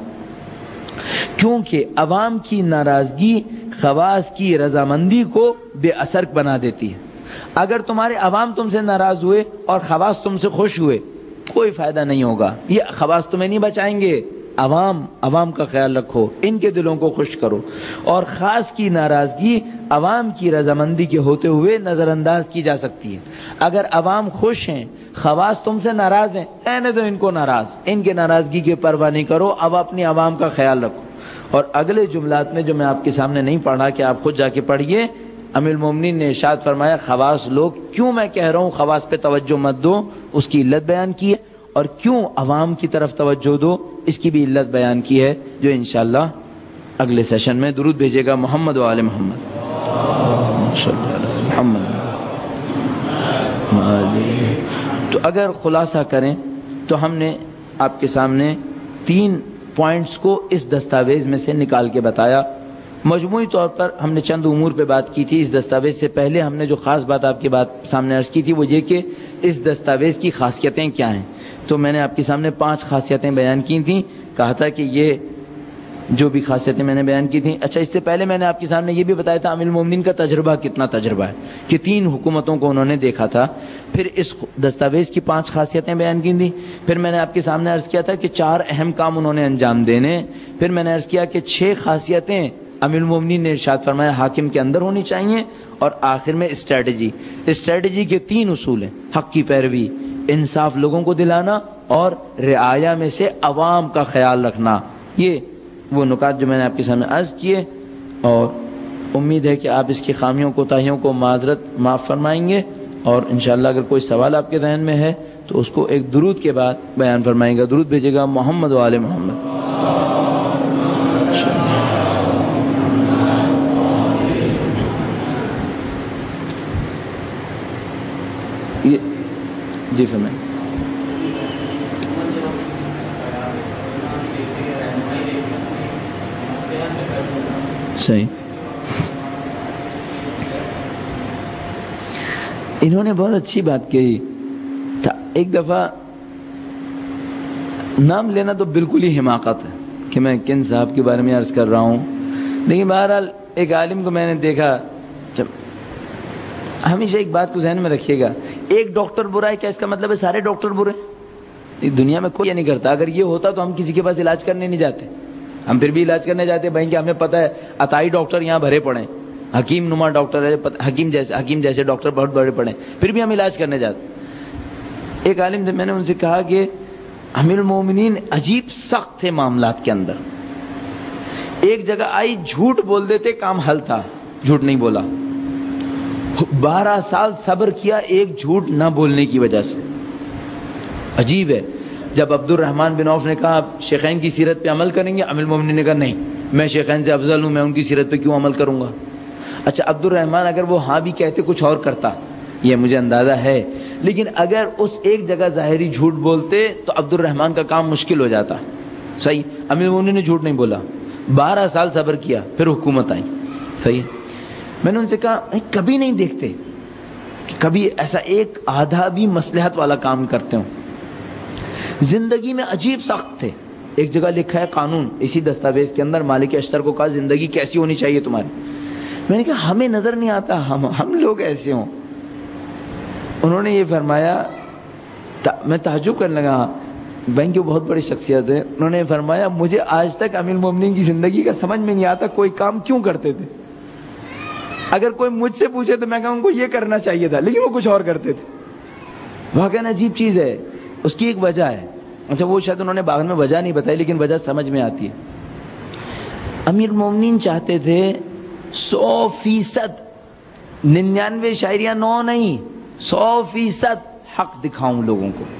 کیونکہ عوام کی ناراضگی خواص کی رضامندی کو بے اثر بنا دیتی ہے. اگر تمہارے عوام تم سے ناراض ہوئے اور خواص تم سے خوش ہوئے کوئی فائدہ نہیں ہوگا، یہ خواص تمہیں نہیں بچائیں گے. عوام کا خیال رکھو، ان کے دلوں کو خوش کرو. اور خاص کی ناراضگی عوام کی رضامندی کے ہوتے ہوئے نظر انداز کی جا سکتی ہے. اگر عوام خوش ہیں، خواص تم سے ناراض ہیں، رہنے دو ان کو ناراض، ان کے ناراضگی کی پرواہ نہیں کرو، اب اپنی عوام کا خیال رکھو. اور اگلے جملات میں جو میں آپ کے سامنے نہیں پڑھا کہ آپ خود جا کے پڑھیے، امیر المومنین نے ارشاد فرمایا خواص لوگ، کیوں میں کہہ رہا ہوں خواص پہ توجہ مت دو، اس کی علت بیان کی ہے، اور کیوں عوام کی طرف توجہ دو، اس کی بھی علت بیان کی ہے، جو انشاءاللہ اگلے سیشن میں. درود بھیجے گا محمد و آل محمد. تو اگر خلاصہ کریں تو ہم نے آپ کے سامنے 3 پوائنٹس کو اس دستاویز میں سے نکال کے بتایا. مجموعی طور پر ہم نے چند امور پہ بات کی تھی. اس دستاویز سے پہلے ہم نے جو خاص بات آپ کے سامنے عرض کی تھی وہ یہ کہ اس دستاویز کی خاصیتیں کیا ہیں. تو میں نے آپ کے سامنے 5 خاصیتیں بیان کی تھیں. کہا تھا کہ یہ جو بھی خاصیتیں میں نے بیان کی تھیں. اچھا اس سے پہلے میں نے آپ کے سامنے یہ بھی بتایا تھا امیر المومنین کا تجربہ کتنا تجربہ ہے کہ 3 حکومتوں کو انہوں نے دیکھا تھا. پھر اس دستاویز کی 5 خاصیتیں بیان کی تھیں. پھر میں نے آپ کے سامنے عرض کیا تھا کہ 4 اہم کام انہوں نے انجام دینے. پھر میں نے عرض کیا کہ 6 خاصیتیں امیر المومنین نے ارشاد فرمایا حاکم کے اندر ہونی چاہیے. اور آخر میں اسٹریٹجی کے 3 اصول ہیں: حق کی پیروی، انصاف لوگوں کو دلانا، اور رعایا میں سے عوام کا خیال رکھنا. یہ وہ نکات جو میں نے آپ کے سامنے عرض کیے، اور امید ہے کہ آپ اس کی خامیوں کوتاہیوں کو معاف فرمائیں گے. اور انشاءاللہ اگر کوئی سوال آپ کے ذہن میں ہے تو اس کو ایک درود کے بعد بیان فرمائیں گا. درود بھیجے گا محمد و آل محمد. جی فرمائیں. صحیح. انہوں نے بہت اچھی بات کہی. ایک دفعہ نام لینا تو بالکل ہی حماقت ہے کہ میں کن صاحب کے بارے میں عرض کر رہا ہوں، لیکن بہرحال ایک عالم کو میں نے دیکھا. جب ہمیشہ ایک بات کو ذہن میں رکھیے گا، ایک ڈاکٹر برا ہے کیا اس کا مطلب ہے سارے ڈاکٹر برے؟ دنیا میں کوئی یہ نہیں کرتا. اگر یہ ہوتا تو ہم کسی کے پاس علاج کرنے نہیں جاتے. ہم پھر بھی علاج کرنے جاتے بھائی کہ ہمیں پتہ ہے عطائی ڈاکٹر یہاں بھرے پڑے، حکیم نما ڈاکٹر ہے، حکیم جیسے ڈاکٹر بہت بڑے پڑے، پھر بھی ہم علاج کرنے جاتے. ایک عالم سے میں نے ان سے کہا کہ امیر المومنین عجیب سخت تھے معاملات کے اندر. ایک جگہ آئی جھوٹ بول دیتے کام حل تھا، جھوٹ نہیں بولا. 12 سال صبر کیا ایک جھوٹ نہ بولنے کی وجہ سے. عجیب ہے. جب عبد الرحمن بن عوف نے کہا آپ شیخین کی سیرت پہ عمل کریں گے، امیر المومنین نے کہا نہیں، میں شیخین سے افضل ہوں، میں ان کی سیرت پہ کیوں عمل کروں گا. اچھا عبد الرحمن اگر وہ ہاں بھی کہتے کچھ اور کرتا، یہ مجھے اندازہ ہے، لیکن اگر اس ایک جگہ ظاہری جھوٹ بولتے تو عبد الرحمن کا کام مشکل ہو جاتا. صحیح. امیر المومنین نے جھوٹ نہیں بولا، 12 سال صبر کیا، پھر حکومت آئی. صحیح. میں نے ان سے کہا کبھی نہیں دیکھتے کہ کبھی ایسا ایک آدھا بھی مصلحت والا کام کرتے ہوں. زندگی میں عجیب سخت تھے. ایک جگہ لکھا ہے قانون اسی دستاویز کے اندر، مالک اشتر کو کہا زندگی کیسی ہونی چاہیے تمہاری. میں نے کہا ہمیں نظر نہیں آتا ہم لوگ ایسے ہوں. انہوں نے یہ فرمایا، میں تعجب کرنے لگا، بہن کی بہت بڑی شخصیت ہے. انہوں نے فرمایا مجھے آج تک امیر المومنین کی زندگی کا سمجھ میں نہیں آتا کوئی کام کیوں کرتے تھے. اگر کوئی مجھ سے پوچھے تو میں کہوں ان کو یہ کرنا چاہیے تھا، لیکن وہ کچھ اور کرتے تھے. واقعا عجیب چیز ہے. اس کی ایک وجہ ہے. اچھا وہ شاید انہوں نے بعد میں وجہ نہیں بتائی، لیکن وجہ سمجھ میں آتی ہے. امیر المومنین چاہتے تھے 100%، 99 شاعریاں 9 نہیں، 100% حق دکھاؤں لوگوں کو.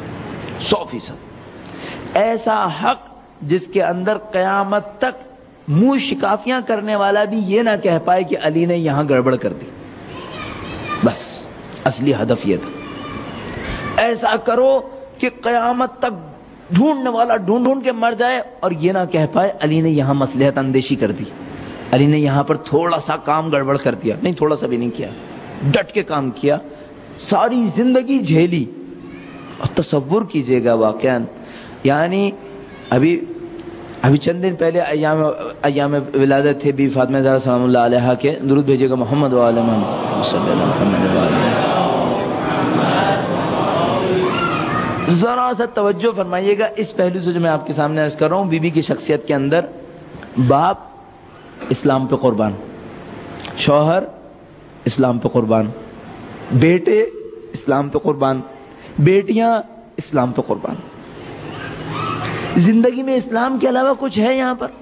100% ایسا حق جس کے اندر قیامت تک منہ شکافیاں کرنے والا بھی یہ نہ کہہ پائے کہ علی نے یہاں گڑبڑ کر دی. بس اصلی ہدف یہ تھا. ایسا کرو کہ قیامت تک ڈھونڈنے والا ڈھونڈ ڈھونڈ کے مر جائے اور یہ نہ کہہ پائے علی نے یہاں مصلحت اندیشی کر دی، علی نے یہاں پر تھوڑا سا کام گڑبڑ کر دیا. نہیں، تھوڑا سا بھی نہیں کیا، ڈٹ کے کام کیا، ساری زندگی جھیلی. اور تصور کیجئے گا واقعا، یعنی ابھی چند دن پہلے ایام ولادت تھے بی فاطمہ زہرا سلام اللہ علیہا کے. درود بھیجیے گا محمد و آل محمد صلی اللہ علیہ وسلم. ذرا سا توجہ فرمائیے گا اس پہلو سے جو میں آپ کے سامنے عرض کر رہا ہوں. بی بی کی شخصیت کے اندر باپ اسلام پہ قربان، شوہر اسلام پہ قربان، بیٹے اسلام پہ قربان، بیٹیاں اسلام پہ قربان. زندگی میں اسلام کے علاوہ کچھ ہے یہاں پر؟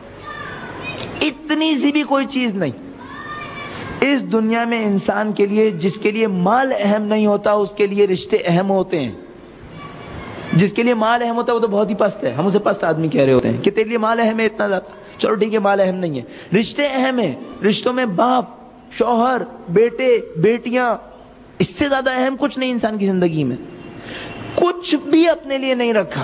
اتنی سی بھی کوئی چیز نہیں. اس دنیا میں انسان کے لیے جس کے لیے مال اہم نہیں ہوتا اس کے لیے رشتے اہم ہوتے ہیں. جس کے لیے مال اہم ہوتا ہے وہ تو بہت ہی پست ہے، ہم اسے پست آدمی کہہ رہے ہوتے ہیں کہ تیرے لیے مال اہم ہے اتنا زیادہ. چلو ٹھیک ہے مال اہم نہیں ہے، رشتے اہم ہیں. رشتوں میں باپ، شوہر، بیٹے، بیٹیاں، اس سے زیادہ اہم کچھ نہیں انسان کی زندگی میں. کچھ بھی اپنے لیے نہیں رکھا.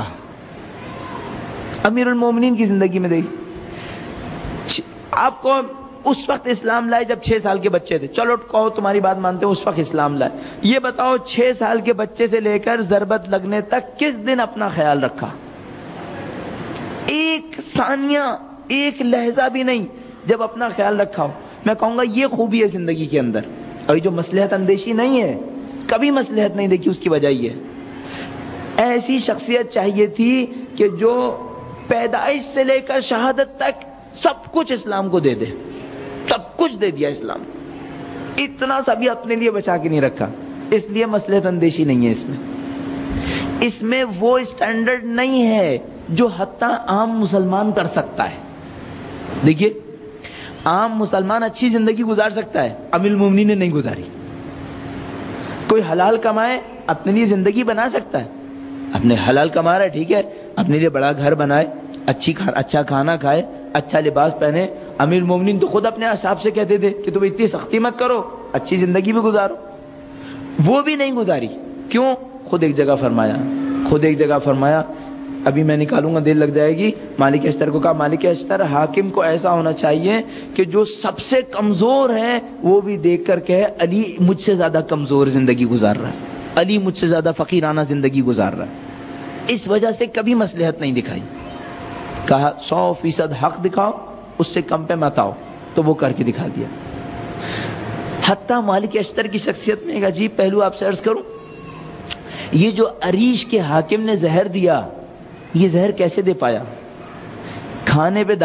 امیر المومنین کی زندگی میں دیکھ، آپ کو اس وقت اسلام لائے جب 6 سال کے بچے تھے. چلو کہو تمہاری بات مانتے ہیں، اس وقت اسلام لائے. یہ بتاؤ 6 سال کے بچے سے لے کر ضربت لگنے تک کس دن اپنا خیال رکھا؟ ایک ثانیہ ایک لہجہ بھی نہیں جب اپنا خیال رکھا ہو. میں کہوں گا یہ خوبی ہے زندگی کے اندر. اور جو مصلحت اندیشی نہیں ہے, کبھی مصلحت نہیں دیکھی, اس کی وجہ یہ ہے ایسی شخصیت چاہیے تھی کہ جو پیدائش سے لے کر شہادت تک سب کچھ اسلام کو دے دے, سب کچھ دے دیا اسلام. اتنا سا بھی اپنے لیے بچا کے نہیں رکھا. اس لیے مصلحت اندیشی نہیں ہے اس میں وہ اسٹینڈرڈ نہیں ہے جو حتیٰ عام مسلمان کر سکتا ہے. دیکھیے, عام مسلمان اچھی زندگی گزار سکتا ہے, امیر المومنین نے نہیں گزاری. کوئی حلال کمائے, اپنے لیے زندگی بنا سکتا ہے, اپنے حلال کما رہا ہے, ٹھیک ہے, اپنے لیے بڑا گھر بنائے, اچھا کھانا کھائے, اچھا لباس پہنے. امیر المومنین تو خود اپنے حساب سے کہتے تھے کہ تم اتنی سختی مت کرو, اچھی زندگی بھی گزارو. وہ بھی نہیں گزاری. کیوں؟ خود ایک جگہ فرمایا, ابھی میں نکالوں گا, دیر لگ جائے گی. مالک اشتر کو کہا, مالک اشتر, حاکم کو ایسا ہونا چاہیے کہ جو سب سے کمزور ہے وہ بھی دیکھ کر کہے علی مجھ سے زیادہ کمزور زندگی گزار رہا ہے, علی مجھ سے زیادہ فقیرانہ زندگی گزار رہا ہے. اس وجہ سے کبھی مصلحت نہیں دکھائی. کہا 100% حق دکھاؤ, اس سے کم پہ مت آؤ. تو وہ کر کے دکھا دیا. حتیٰ مالک اشتر کی شخصیت میں ایک عجیب پہلو آپ سے عرض کروں. یہ جو عریش کے حاکم نے زہر دیا, یہ زہر کیسے دے پایا؟ کھانے پہ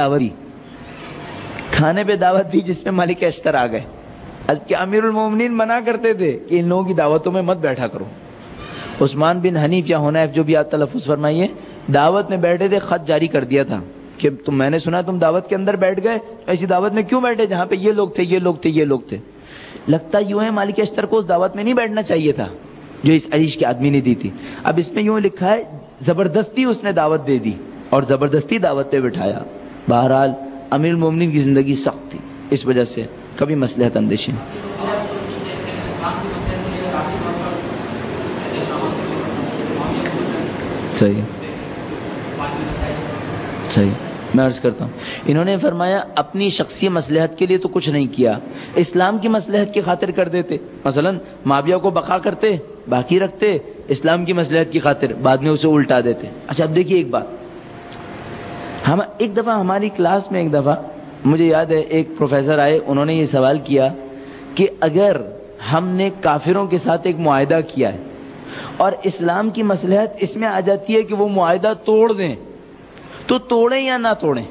دعوت دی جس میں مالک اشتر آ گئے. کہ امیر المومنین منع کرتے تھے کہ ان لوگوں کی دعوتوں میں مت بیٹھا کرو. عثمان بن حنیف یا حنیف, جو بھی آپ تلفظ فرمائیے, دعوت میں بیٹھے تھے, خط جاری کر دیا تھا کہ میں نے سنا تم دعوت کے اندر بیٹھ گئے, ایسی دعوت میں کیوں بیٹھے جہاں پہ یہ لوگ تھے. لگتا یوں ہے مالک اشتر کو اس دعوت میں نہیں بیٹھنا چاہیے تھا جو اس عریش کے آدمی نے دی تھی. اب اس میں یوں لکھا ہے زبردستی اس نے دعوت دے دی اور زبردستی دعوت پہ بٹھایا. بہرحال امیر المومنین کی زندگی سخت تھی, اس وجہ سے کبھی مصلحت اندیشی نہیں. صحیح میں عرض کرتا ہوں, انہوں نے فرمایا اپنی شخصی مصلحت کے لیے تو کچھ نہیں کیا, اسلام کی مصلحت کی خاطر کر دیتے. مثلا معاویہ کو بقا کرتے, باقی رکھتے, اسلام کی مصلحت کی خاطر بعد میں اسے الٹا دیتے. اچھا اب دیکھیے ایک بات, ہم ایک دفعہ ہماری کلاس میں مجھے یاد ہے ایک پروفیسر آئے, انہوں نے یہ سوال کیا کہ اگر ہم نے کافروں کے ساتھ ایک معاہدہ کیا ہے اور اسلام کی مصلحت اس میں آ جاتی ہے کہ وہ معاہدہ توڑ دیں, تو توڑیں یا نہ توڑیں؟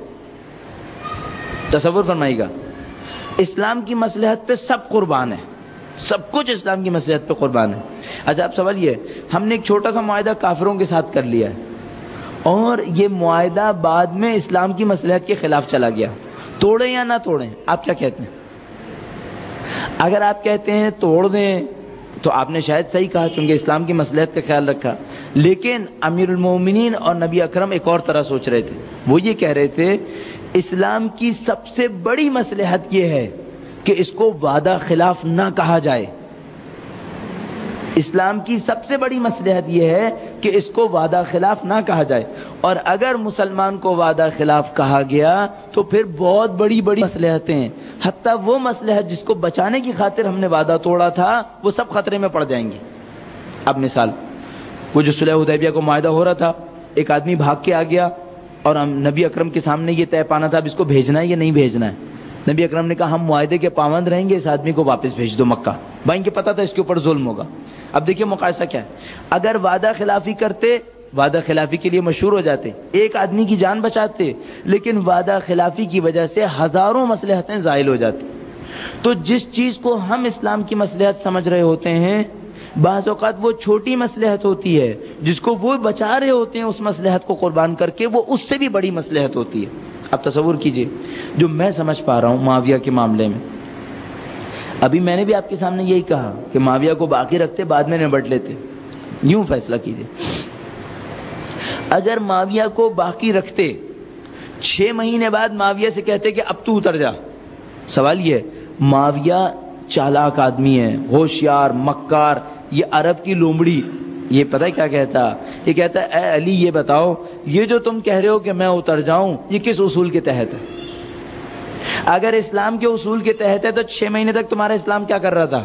تصور فرمائیے گا, اسلام کی مصلحت پہ سب قربان ہے, سب کچھ اسلام کی مصلحت پہ قربان ہے. اچھا اب سوال یہ ہے, ہم نے ایک چھوٹا سا معاہدہ کافروں کے ساتھ کر لیا ہے اور یہ معاہدہ بعد میں اسلام کی مصلحت کے خلاف چلا گیا, توڑیں یا نہ توڑیں؟ آپ کیا کہتے ہیں؟ اگر آپ کہتے ہیں توڑ دیں تو آپ نے شاید صحیح کہا, چونکہ اسلام کی مصلحت کا خیال رکھا. لیکن امیر المومنین اور نبی اکرم ایک اور طرح سوچ رہے تھے. وہ یہ کہہ رہے تھے اسلام کی سب سے بڑی مصلحت یہ ہے کہ اس کو وعدہ خلاف نہ کہا جائے. اسلام کی سب سے بڑی مصلحت یہ ہے کہ اس کو وعدہ خلاف نہ کہا جائے, اور اگر مسلمان کو وعدہ خلاف کہا گیا تو پھر بہت بڑی بڑی مصلحتیں, حتیٰ وہ مصلحت جس کو بچانے کی خاطر ہم نے وعدہ توڑا تھا, وہ سب خطرے میں پڑ جائیں گی. اب مثال, وہ جو صلح حدیبیہ کو معاہدہ ہو رہا تھا, ایک آدمی بھاگ کے آ گیا اور ہم نبی اکرم کے سامنے یہ طے پانا تھا اب اس کو بھیجنا ہے یا نہیں بھیجنا ہے. نبی اکرم نے کہا ہم معاہدے کے پابند رہیں گے, اس آدمی کو واپس بھیج دو مکہ. بھائی کہ پتا تھا اس کے اوپر ظلم ہوگا. اب دیکھیے مقایسہ کیا ہے, اگر وعدہ خلافی کرتے, وعدہ خلافی کے لیے مشہور ہو جاتے, ایک آدمی کی جان بچاتے, لیکن وعدہ خلافی کی وجہ سے ہزاروں مصلحتیں زائل ہو جاتی. تو جس چیز کو ہم اسلام کی مصلحت سمجھ رہے ہوتے ہیں, بعض اوقات وہ چھوٹی مصلحت ہوتی ہے جس کو وہ بچا رہے ہوتے ہیں, اس مصلحت کو قربان کر کے وہ اس سے بھی بڑی مصلحت ہوتی ہے. اب تصور کیجئے, جو میں سمجھ پا رہا ہوں معاویہ کے معاملے میں, ابھی میں نے بھی آپ کے سامنے یہی کہا کہ معاویہ کو باقی رکھتے, بعد میں نبٹ لیتے. یوں فیصلہ کیجئے, اگر معاویہ کو باقی رکھتے, 6 مہینے بعد معاویہ سے کہتے کہ اب تو اتر جا. سوال یہ ہے, معاویہ چالاک آدمی ہے, ہوشیار, مکار, یہ عرب کی لومڑی, یہ پتہ ہے کیا کہتا, یہ کہتا ہے اے علی یہ بتاؤ یہ جو تم کہہ رہے ہو کہ میں اتر جاؤں, یہ کس اصول کے تحت ہے؟ اگر اسلام کے اصول کے تحت ہے تو 6 مہینے تک تمہارا اسلام کیا کر رہا تھا؟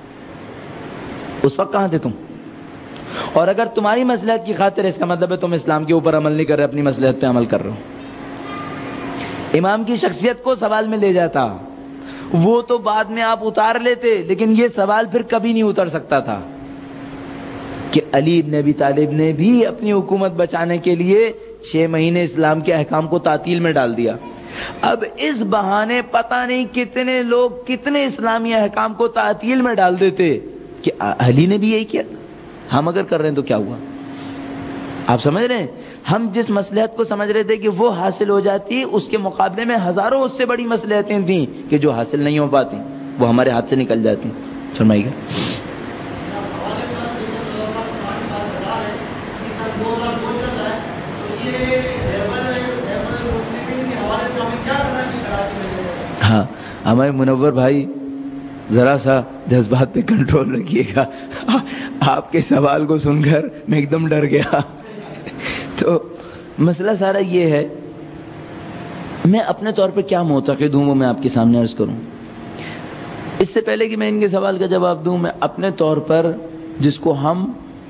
اس وقت کہاں تھے تم؟ اور اگر تمہاری مصلحت کی خاطر, اس کا مطلب ہے تم اسلام کے اوپر عمل نہیں کر رہے, اپنی مصلحت پہ عمل کر رہے ہو. امام کی شخصیت کو سوال میں لے جاتا. وہ تو بعد میں آپ اتار لیتے, لیکن یہ سوال پھر کبھی نہیں اتر سکتا تھا کہ علی ابن ابی طالب نے بھی اپنی حکومت بچانے کے لیے 6 مہینے اسلام کے احکام کو تعطیل میں ڈال دیا. اب اس بہانے پتہ نہیں کتنے لوگ کتنے اسلامی احکام کو تعطیل میں ڈال دیتے کہ علی نے بھی یہی کیا, ہم اگر کر رہے ہیں تو کیا ہوا. آپ سمجھ رہے ہیں, ہم جس مصلحت کو سمجھ رہے تھے کہ وہ حاصل ہو جاتی, اس کے مقابلے میں ہزاروں اس سے بڑی مصلحتیں تھیں کہ جو حاصل نہیں ہو پاتی, وہ ہمارے ہاتھ سے نکل جاتی. فرمائیے گا. ہاں ہمارے منور بھائی ذرا سا جذبات پہ کنٹرول رکھیے گا. آپ کے سوال کو سن کر میں ایک دم ڈر گیا. تو مسئلہ سارا یہ ہے, میں اپنے طور پہ کیا معتقد ہوں وہ میں آپ کے سامنے عرض کروں. اس سے پہلے کہ میں ان کے سوال کا جواب دوں, میں اپنے طور پر جس کو ہم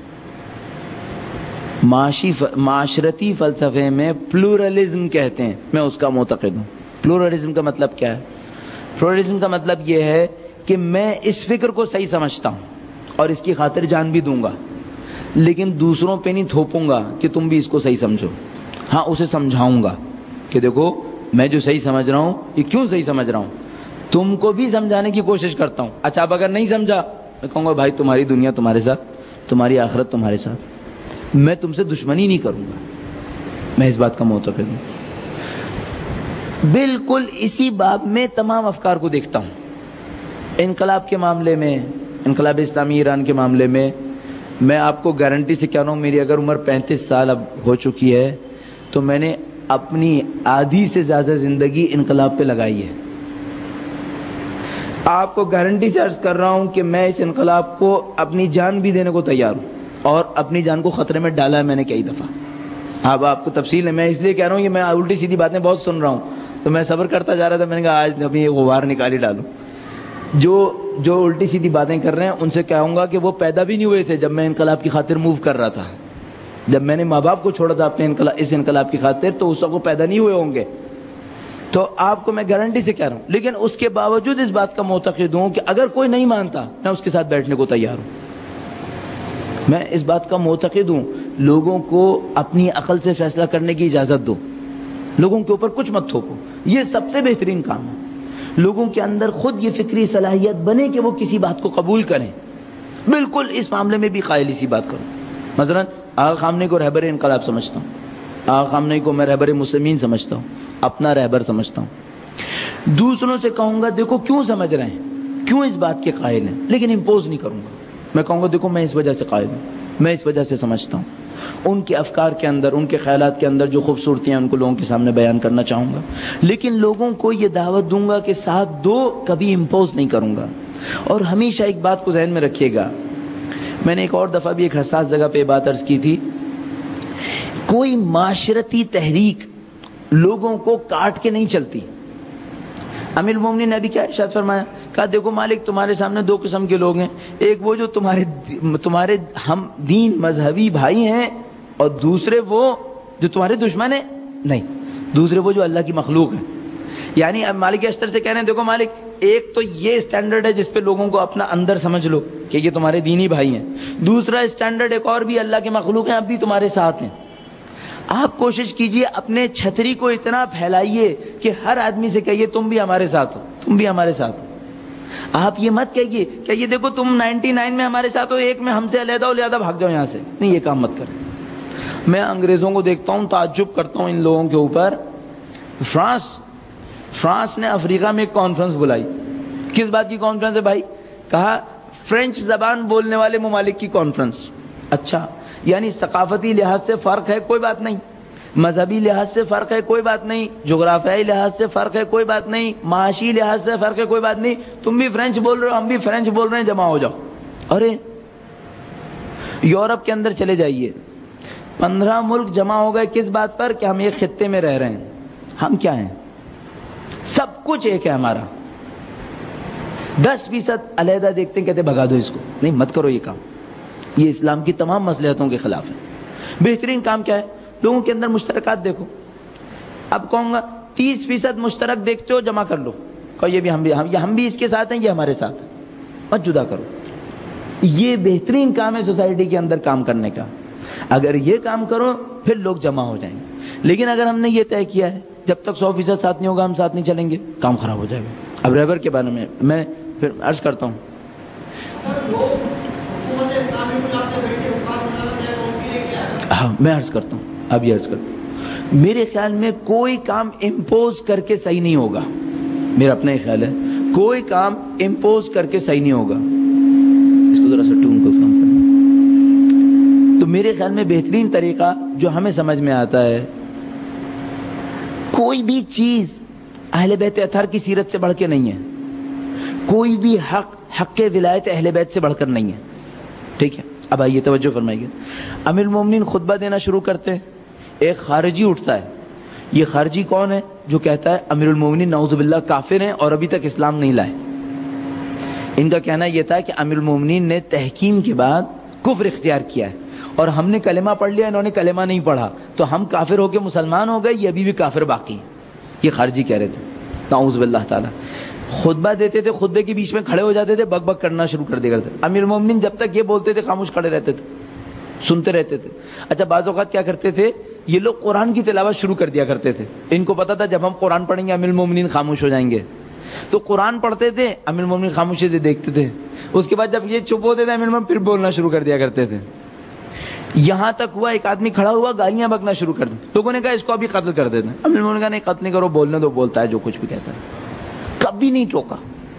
معاشرتی فلسفے میں پلورلزم کہتے ہیں, میں اس کا معتقد ہوں. پلورلزم کا مطلب کیا ہے؟ پلورلزم کا مطلب یہ ہے کہ میں اس فکر کو صحیح سمجھتا ہوں اور اس کی خاطر جان بھی دوں گا, لیکن دوسروں پہ نہیں تھوپوں گا کہ تم بھی اس کو صحیح سمجھو. ہاں اسے سمجھاؤں گا کہ دیکھو میں جو صحیح سمجھ رہا ہوں یہ کیوں صحیح سمجھ رہا ہوں, تم کو بھی سمجھانے کی کوشش کرتا ہوں. اچھا اب اگر نہیں سمجھا میں کہوں گا بھائی تمہاری دنیا تمہارے ساتھ, تمہاری آخرت تمہارے ساتھ, میں تم سے دشمنی نہیں کروں گا. میں اس بات کا معتقد ہوں. بالکل اسی باب میں تمام افکار کو دیکھتا ہوں. انقلاب کے معاملے میں, انقلاب اسلامی ایران کے معاملے میں میں آپ کو گارنٹی سے کہہ رہا ہوں, میری اگر عمر 35 سال اب ہو چکی ہے تو میں نے اپنی آدھی سے زیادہ زندگی انقلاب پہ لگائی ہے. آپ کو گارنٹی سے عرض کر رہا ہوں کہ میں اس انقلاب کو اپنی جان بھی دینے کو تیار ہوں, اور اپنی جان کو خطرے میں ڈالا ہے میں نے کئی دفعہ. اب آپ کو تفصیل ہے, میں اس لیے کہہ رہا ہوں کہ میں الٹی سیدھی باتیں بہت سن رہا ہوں, تو میں صبر کرتا جا رہا تھا. میں نے کہا آج ابھی یہ غبار نکال ہی ڈالوں. جو الٹی سیدھی باتیں کر رہے ہیں ان سے کہوں گا کہ وہ پیدا بھی نہیں ہوئے تھے جب میں انقلاب کی خاطر موو کر رہا تھا. جب میں نے ماں باپ کو چھوڑا تھا اپنے اس انقلاب کی خاطر, تو اس وقت وہ پیدا نہیں ہوئے ہوں گے. تو آپ کو میں گارنٹی سے کہہ رہا ہوں, لیکن اس کے باوجود اس بات کا معتقد ہوں کہ اگر کوئی نہیں مانتا میں اس کے ساتھ بیٹھنے کو تیار ہوں. میں اس بات کا معتقد ہوں لوگوں کو اپنی عقل سے فیصلہ کرنے کی اجازت دو, لوگوں کے اوپر کچھ مت تھوپو. یہ سب سے بہترین کام ہے. لوگوں کے اندر خود یہ فکری صلاحیت بنے کہ وہ کسی بات کو قبول کریں. بالکل اس معاملے میں بھی قائلی سی بات کروں. مثلا آغا خامنہ کو رہبر انقلاب سمجھتا ہوں, آغا خامنہ کو میں رہبر مسلمین سمجھتا ہوں, اپنا رہبر سمجھتا ہوں. دوسروں سے کہوں گا دیکھو کیوں سمجھ رہے ہیں, کیوں اس بات کے قائل ہیں, لیکن امپوز نہیں کروں گا. میں کہوں گا دیکھو میں اس وجہ سے قائل ہوں, میں اس وجہ سے سمجھتا ہوں. ان کے افکار کے اندر, ان کے خیالات کے اندر جو خوبصورتیاں ان کو لوگوں کے سامنے بیان کرنا چاہوں گا, لیکن لوگوں کو یہ دعوت دوں گا کہ ساتھ دو, کبھی امپوز نہیں کروں گا. اور ہمیشہ ایک بات کو ذہن میں رکھیے گا, میں نے ایک اور دفعہ بھی ایک حساس جگہ پہ بات عرض کی تھی, کوئی معاشرتی تحریک لوگوں کو کاٹ کے نہیں چلتی. امیر المومنین نے ابھی کیا ارشاد فرمایا, کہا دیکھو مالک تمہارے سامنے 2 قسم کے لوگ ہیں, ایک وہ جو تمہارے ہم دین مذہبی بھائی ہیں, اور دوسرے وہ جو تمہارے دشمن ہیں. نہیں, دوسرے وہ جو اللہ کی مخلوق ہیں. یعنی اب مالک اشتر سے کہہ رہے ہیں دیکھو مالک, ایک تو یہ اسٹینڈرڈ ہے جس پہ لوگوں کو اپنا اندر سمجھ لو کہ یہ تمہارے دینی بھائی ہیں. دوسرا اسٹینڈرڈ ایک اور بھی اللہ کے مخلوق ہیں, اب بھی تمہارے ساتھ ہیں. آپ کوشش کیجئے اپنے چھتری کو اتنا پھیلائیے کہ ہر آدمی سے کہیے تم بھی ہمارے ساتھ ہو, تم بھی ہمارے ساتھ ہو. آپ یہ مت کہیے کہ یہ دیکھو تم 99 میں ہمارے ساتھ ہو, ایک میں ہم سے علیحدہ ہو لہذا بھاگ جاؤ یہاں سے. نہیں, یہ کام مت کریں. میں انگریزوں کو دیکھتا ہوں, تعجب کرتا ہوں ان لوگوں کے اوپر. فرانس نے افریقہ میں ایک کانفرنس بلائی. کس بات کی کانفرنس ہے بھائی؟ کہا فرینچ زبان بولنے والے ممالک کی کانفرنس. اچھا, یعنی ثقافتی لحاظ سے فرق ہے کوئی بات نہیں, مذہبی لحاظ سے فرق ہے کوئی بات نہیں, جغرافیائی لحاظ سے فرق ہے کوئی بات نہیں, معاشی لحاظ سے فرق ہے کوئی بات نہیں, تم بھی فرینچ بول رہے ہو ہم بھی فرینچ بول رہے ہیں, جمع ہو جاؤ. ارے یورپ کے اندر چلے جائیے, 15 ملک جمع ہو گئے کس بات پر کہ ہم ایک خطے میں رہ رہے ہیں. ہم کیا ہیں؟ سب کچھ ایک ہے ہمارا. 10% علیحدہ دیکھتے ہیں, کہتے بھگا دو اس کو. نہیں, مت کرو یہ کام, یہ اسلام کی تمام مصلحتوں کے خلاف ہے. بہترین کام کیا ہے؟ لوگوں کے اندر مشترکات دیکھو. اب کہوں گا 30% مشترک دیکھتے ہو جمع کر لو، کہو یہ بھی ہم بھی اس کے ساتھ ہیں، یہ ہمارے ساتھ ہے، مت جدا کرو. یہ بہترین کام ہے سوسائٹی کے اندر کام کرنے کا. اگر یہ کام کرو پھر لوگ جمع ہو جائیں گے. لیکن اگر ہم نے یہ طے کیا ہے جب تک 100% ساتھ نہیں ہوگا ہم ساتھ نہیں چلیں گے، کام خراب ہو جائے گا. اب رہبر کے بارے میں پھر عرض کرتا ہوں. ہاں میں عرض کرتا ہوں، اب یہ عرض کرتا ہوں، میرے خیال میں کوئی کام امپوز کر کے صحیح نہیں ہوگا. میرا اپنا ہی خیال ہے، کوئی کام امپوز کر کے صحیح نہیں ہوگا. اس کو ذرا سا ٹون کو کم کرنا. تو میرے خیال میں بہترین طریقہ جو ہمیں سمجھ میں آتا ہے، کوئی بھی چیز اہل بیت اطہار کی سیرت سے بڑھ کے نہیں ہے، کوئی بھی حق ولایت اہل بیت سے بڑھ کر نہیں ہے. ٹھیک ہے، اب آئیے توجہ فرمائیے. امیر المومنین خطبہ دینا شروع کرتے ہیں، ایک خارجی اٹھتا ہے. یہ خارجی کون ہے؟ جو کہتا ہے امیر المومنین نعوذ باللہ کافر ہیں اور ابھی تک اسلام نہیں لائے. ان کا کہنا یہ تھا کہ امیر المومنین نے تحکیم کے بعد کفر اختیار کیا ہے اور ہم نے کلمہ پڑھ لیا، انہوں نے کلمہ نہیں پڑھا، تو ہم کافر ہو کے مسلمان ہو گئے، یہ ابھی بھی کافر باقی. یہ خارجی کہہ رہے تھے نعوذ باللہ تعالی. خطبہ دیتے تھے، خطبے کے بیچ میں کھڑے ہو جاتے تھے، بک بک کرنا شروع کر دیا کرتے. امیر المومنین جب تک یہ بولتے تھے خاموش کھڑے رہتے تھے، سنتے رہتے تھے. اچھا بعض اوقات کیا کرتے تھے، یہ لوگ قرآن کی تلاوت شروع کر دیا کرتے تھے. ان کو پتا تھا جب ہم قرآن پڑھیں گے امیر المومنین خاموش ہو جائیں گے، تو قرآن پڑھتے تھے، امیر المومنین خاموشی سے دیکھتے تھے. اس کے بعد جب یہ چپ ہوتے تھے امیر المومنین پھر بولنا شروع کر دیا کرتے تھے. یہاں تک ہوا ایک آدمی کھڑا ہوا گالیاں بکنا شروع کر دی. لوگوں نے کہا اس کو ابھی قتل کر دیتے ہیں. امیر المومنین نے کہا نہیں قتل نہیں کرو، بولنے دو، بولتا ہے جو کچھ بھی کہتا ہے. کبھی نہیں ٹوکا.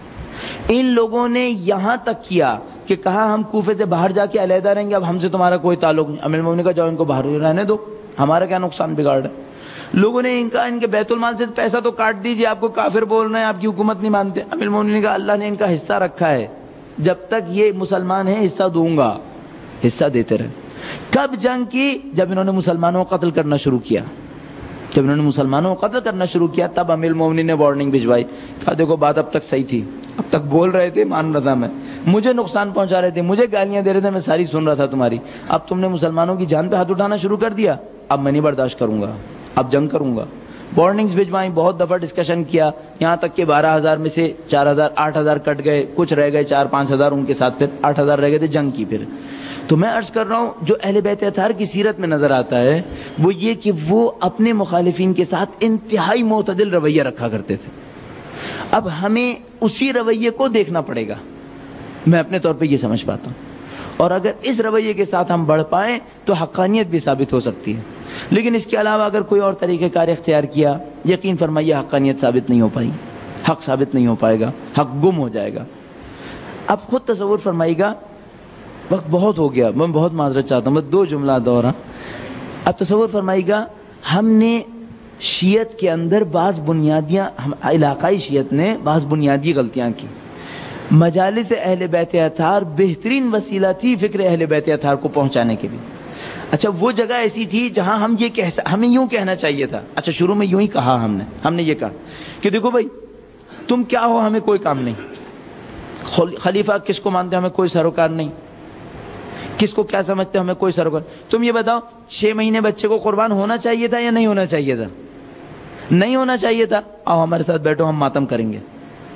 ان لوگوں نے یہاں تک کیا کہ کہا ہم کوفے سے باہر جا کے علیحدہ رہیں گے، اب ہم سے تمہارا کوئی تعلق نہیں. امیر المومنین نے کہا جاؤ ان کو باہر رہنے دو، ہمارا کیا نقصان بگاڑ ہے. لوگوں نے ان کے بیت المال سے پیسہ تو کاٹ دیجیے، آپ کو کافر بول رہے ہیں، آپ کی حکومت نہیں مانتے. امیر المومنین نے کہا اللہ نے ان کا حصہ رکھا ہے، جب تک یہ مسلمان ہیں حصہ دوں گا، حصہ دیتے رہے. کب جنگ کی؟ جب انہوں نے مسلمانوں کو قتل کرنا شروع کیا. جب انہوں نے مسلمانوں کو قتل کرنا شروع کیا تب امیر المومنین نے وارننگ بھجوائی، کہا دیکھو بات اب تک صحیح تھی، اب تک بول رہے تھے، مان رہا تھا میں، مجھے نقصان پہنچا رہے تھے، مجھے گالیاں دے رہے تھے، میں ساری سن رہا تھا تمہاری. اب تم نے مسلمانوں کی جان پہ ہاتھ اٹھانا شروع کر دیا، اب میں نہیں برداشت کروں گا، اب جنگ کروں گا. وارننگز بھجوائیں، بہت دفعہ ڈسکشن کیا، یہاں تک کہ 12,000 میں سے 4,000 8,000 کٹ گئے، کچھ رہ گئے 4-5,000 ان کے ساتھ، پھر 8,000 رہ گئے تھے. جنگ کی. پھر تو میں عرض کر رہا ہوں جو اہل بیت اطہار کی سیرت میں نظر آتا ہے وہ یہ کہ وہ اپنے مخالفین کے ساتھ انتہائی معتدل رویہ رکھا کرتے تھے. اب ہمیں اسی رویے کو دیکھنا پڑے گا، میں اپنے طور پہ یہ سمجھ پاتا ہوں. اور اگر اس رویے کے ساتھ ہم بڑھ پائیں تو حقانیت بھی ثابت ہو سکتی ہے. لیکن اس کے علاوہ اگر کوئی اور طریقہ کار اختیار کیا، یقین فرمائیے حقانیت ثابت نہیں ہو پائی، حق ثابت نہیں ہو پائے گا، حق گم ہو جائے گا. اب خود تصور فرمائیے گا، وقت بہت ہو گیا، میں بہت معذرت چاہتا ہوں، میں 2 جملہ دوہرا. اب تصور فرمائیے گا، ہم نے شیعت کے اندر بعض بنیادیاں، علاقائی شیعت نے بعض بنیادی غلطیاں کی. مجالس اہل بیت اطہار بہترین وسیلہ تھی فکر اہل بیت اطہار کو پہنچانے کے لیے. اچھا وہ جگہ ایسی تھی جہاں ہمیں یوں کہنا چاہیے تھا. اچھا شروع میں یوں ہی کہا، ہم نے یہ کہا کہ دیکھو بھائی تم کیا ہو ہمیں کوئی کام نہیں، خلیفہ کس کو مانتے ہمیں کوئی سروکار نہیں، کس کو کیا سمجھتے ہمیں کوئی سروکار. تم یہ بتاؤ 6 مہینے بچے کو قربان ہونا چاہیے تھا یا نہیں ہونا چاہیے تھا؟ نہیں ہونا چاہیے تھا. آؤ ہمارے ساتھ بیٹھو، ہم ماتم کریں گے.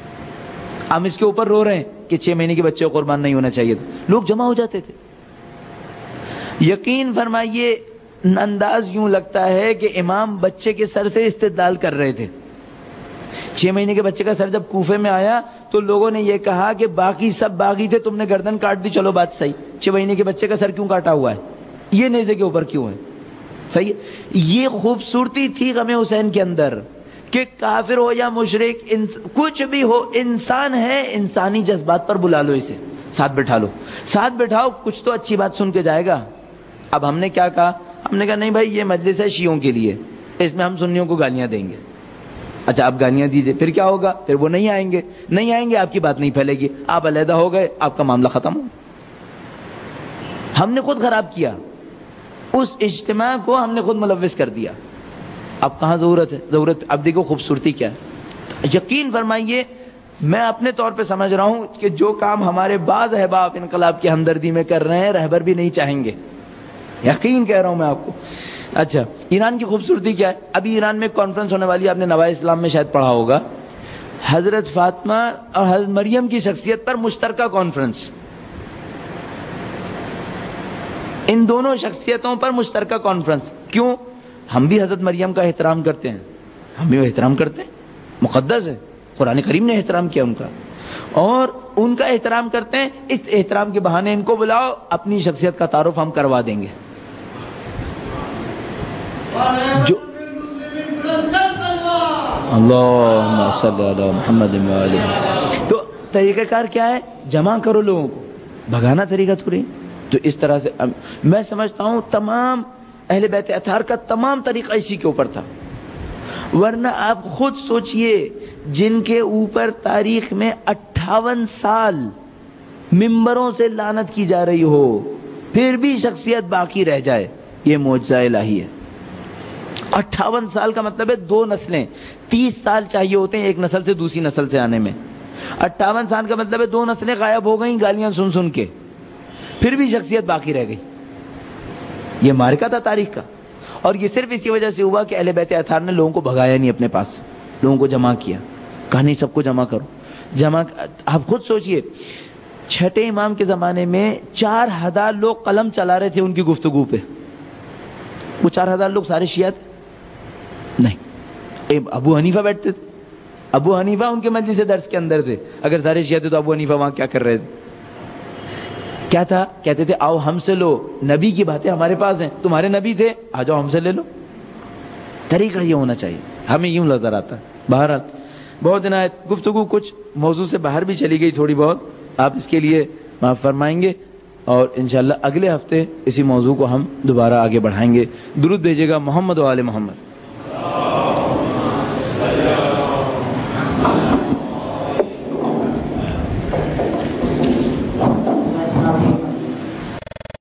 ہم اس کے اوپر رو رہے ہیں کہ 6 مہینے کے بچے کو قربان نہیں ہونا چاہیے تھا. لوگ جمع ہو جاتے تھے. یقین فرمائیے انداز یوں لگتا ہے کہ امام بچے کے سر سے استدلال کر رہے تھے. 6 مہینے کے بچے کا سر جب کوفے میں آیا تو لوگوں نے یہ کہا کہ باقی سب باغی تھے، تم نے گردن کاٹ دی، چلو بات صحیح. 6 مہینے کے بچے کا سر کیوں کاٹا ہوا ہے؟ یہ نیزے کے اوپر کیوں ہے؟ صحیح. یہ خوبصورتی تھی غم حسین کے اندر کہ کافر ہو یا مشرک، کچھ بھی ہو، انسان ہے، انسانی جذبات پر بلا لو، اسے ساتھ بٹھا لو، ساتھ بٹھاؤ، کچھ تو اچھی بات سن کے جائے گا. اب ہم نے کیا کہا؟ ہم نے کہا نہیں بھائی یہ مجلس ہے شیعوں کے لیے، اس میں ہم سنیوں کو گالیاں دیں گے. اچھا آپ گالیاں دیجئے، پھر کیا ہوگا؟ پھر وہ نہیں آئیں گے، آپ کی بات نہیں پھیلے گی، آپ علیحدہ ہو گئے، آپ کا معاملہ ختم ہو. ہم نے خود خراب کیا، اس اجتماع کو ہم نے خود ملوث کر دیا. اب کہاں ضرورت ہے؟ اب دیکھو خوبصورتی کیا ہے. یقین فرمائیے میں اپنے طور پہ سمجھ رہا ہوں کہ جو کام ہمارے بعض احباب انقلاب کی ہمدردی میں کر رہے ہیں رہبر بھی نہیں چاہیں گے. یقین کہہ رہا ہوں میں آپ کو. اچھا ایران کی خوبصورتی کیا ہے؟ ابھی ایران میں کانفرنس ہونے والی ہے، آپ نے نوائے اسلام میں شاید پڑھا ہوگا، حضرت فاطمہ اور حضرت مریم کی شخصیت پر مشترکہ کانفرنس، ان دونوں شخصیتوں پر مشترکہ کانفرنس. کیوں؟ ہم بھی حضرت مریم کا احترام کرتے ہیں، ہم بھی وہ احترام کرتے ہیں، مقدس ہے، قرآن کریم نے احترام کیا ان کا، اور ان کا احترام کرتے ہیں. اس احترام کے بہانے ان کو بلاؤ، اپنی شخصیت کا تعارف ہم کروا دیں گے. جو اللہم صلی علی محمد و آلہ. تو طریقہ کار کیا ہے؟ جمع کرو لوگوں کو، بھگانا طریقہ تھوڑی. تو اس طرح سے میں سمجھتا ہوں تمام اہل بیت اطہار کا تمام طریقہ اسی کے اوپر تھا. ورنہ آپ خود سوچئے، جن کے اوپر تاریخ میں 58 سال ممبروں سے لعنت کی جا رہی ہو، پھر بھی شخصیت باقی رہ جائے، یہ معجزہ الہی ہے. 58 سال کا مطلب ہے 2 نسلیں، 30 سال چاہیے ہوتے ہیں ایک نسل سے دوسری نسل سے آنے میں. 58 سال کا مطلب ہے 2 نسلیں غائب ہو گئیں گالیاں سن سن کے، پھر بھی شخصیت باقی رہ گئی. یہ معرکہ تھا تاریخ کا، اور یہ صرف اسی وجہ سے ہوا کہ اہل بیت اطہار نے لوگوں کو بھگایا نہیں اپنے پاس، لوگوں کو جمع کیا، کہا نہیں سب کو جمع کرو. آپ خود سوچئے، چھٹے امام کے زمانے میں 4000 لوگ قلم چلا رہے تھے ان کی گفتگو پہ. وہ 4000 لوگ سارے شیعہ تھے؟ نہیں. ابو حنیفہ بیٹھتے تھے، ابو حنیفہ ان کے مجلس درس کے اندر تھے. اگر سارے شیعہ تھے تو ابو حنیفہ وہاں کیا کر رہے تھے؟ کیا تھا؟ کہتے تھے آؤ ہم سے لو، نبی کی باتیں ہمارے پاس ہیں، تمہارے نبی تھے، آ جاؤ ہم سے لے لو. طریقہ یہ ہونا چاہیے، ہمیں یوں نظر آتا ہے. بہرحال بہت عنایت، گفتگو کچھ موضوع سے باہر بھی چلی گئی تھوڑی بہت، آپ اس کے لیے معاف فرمائیں گے، اور انشاءاللہ اگلے ہفتے اسی موضوع کو ہم دوبارہ آگے بڑھائیں گے. درود بھیجے گا محمد و آل محمد.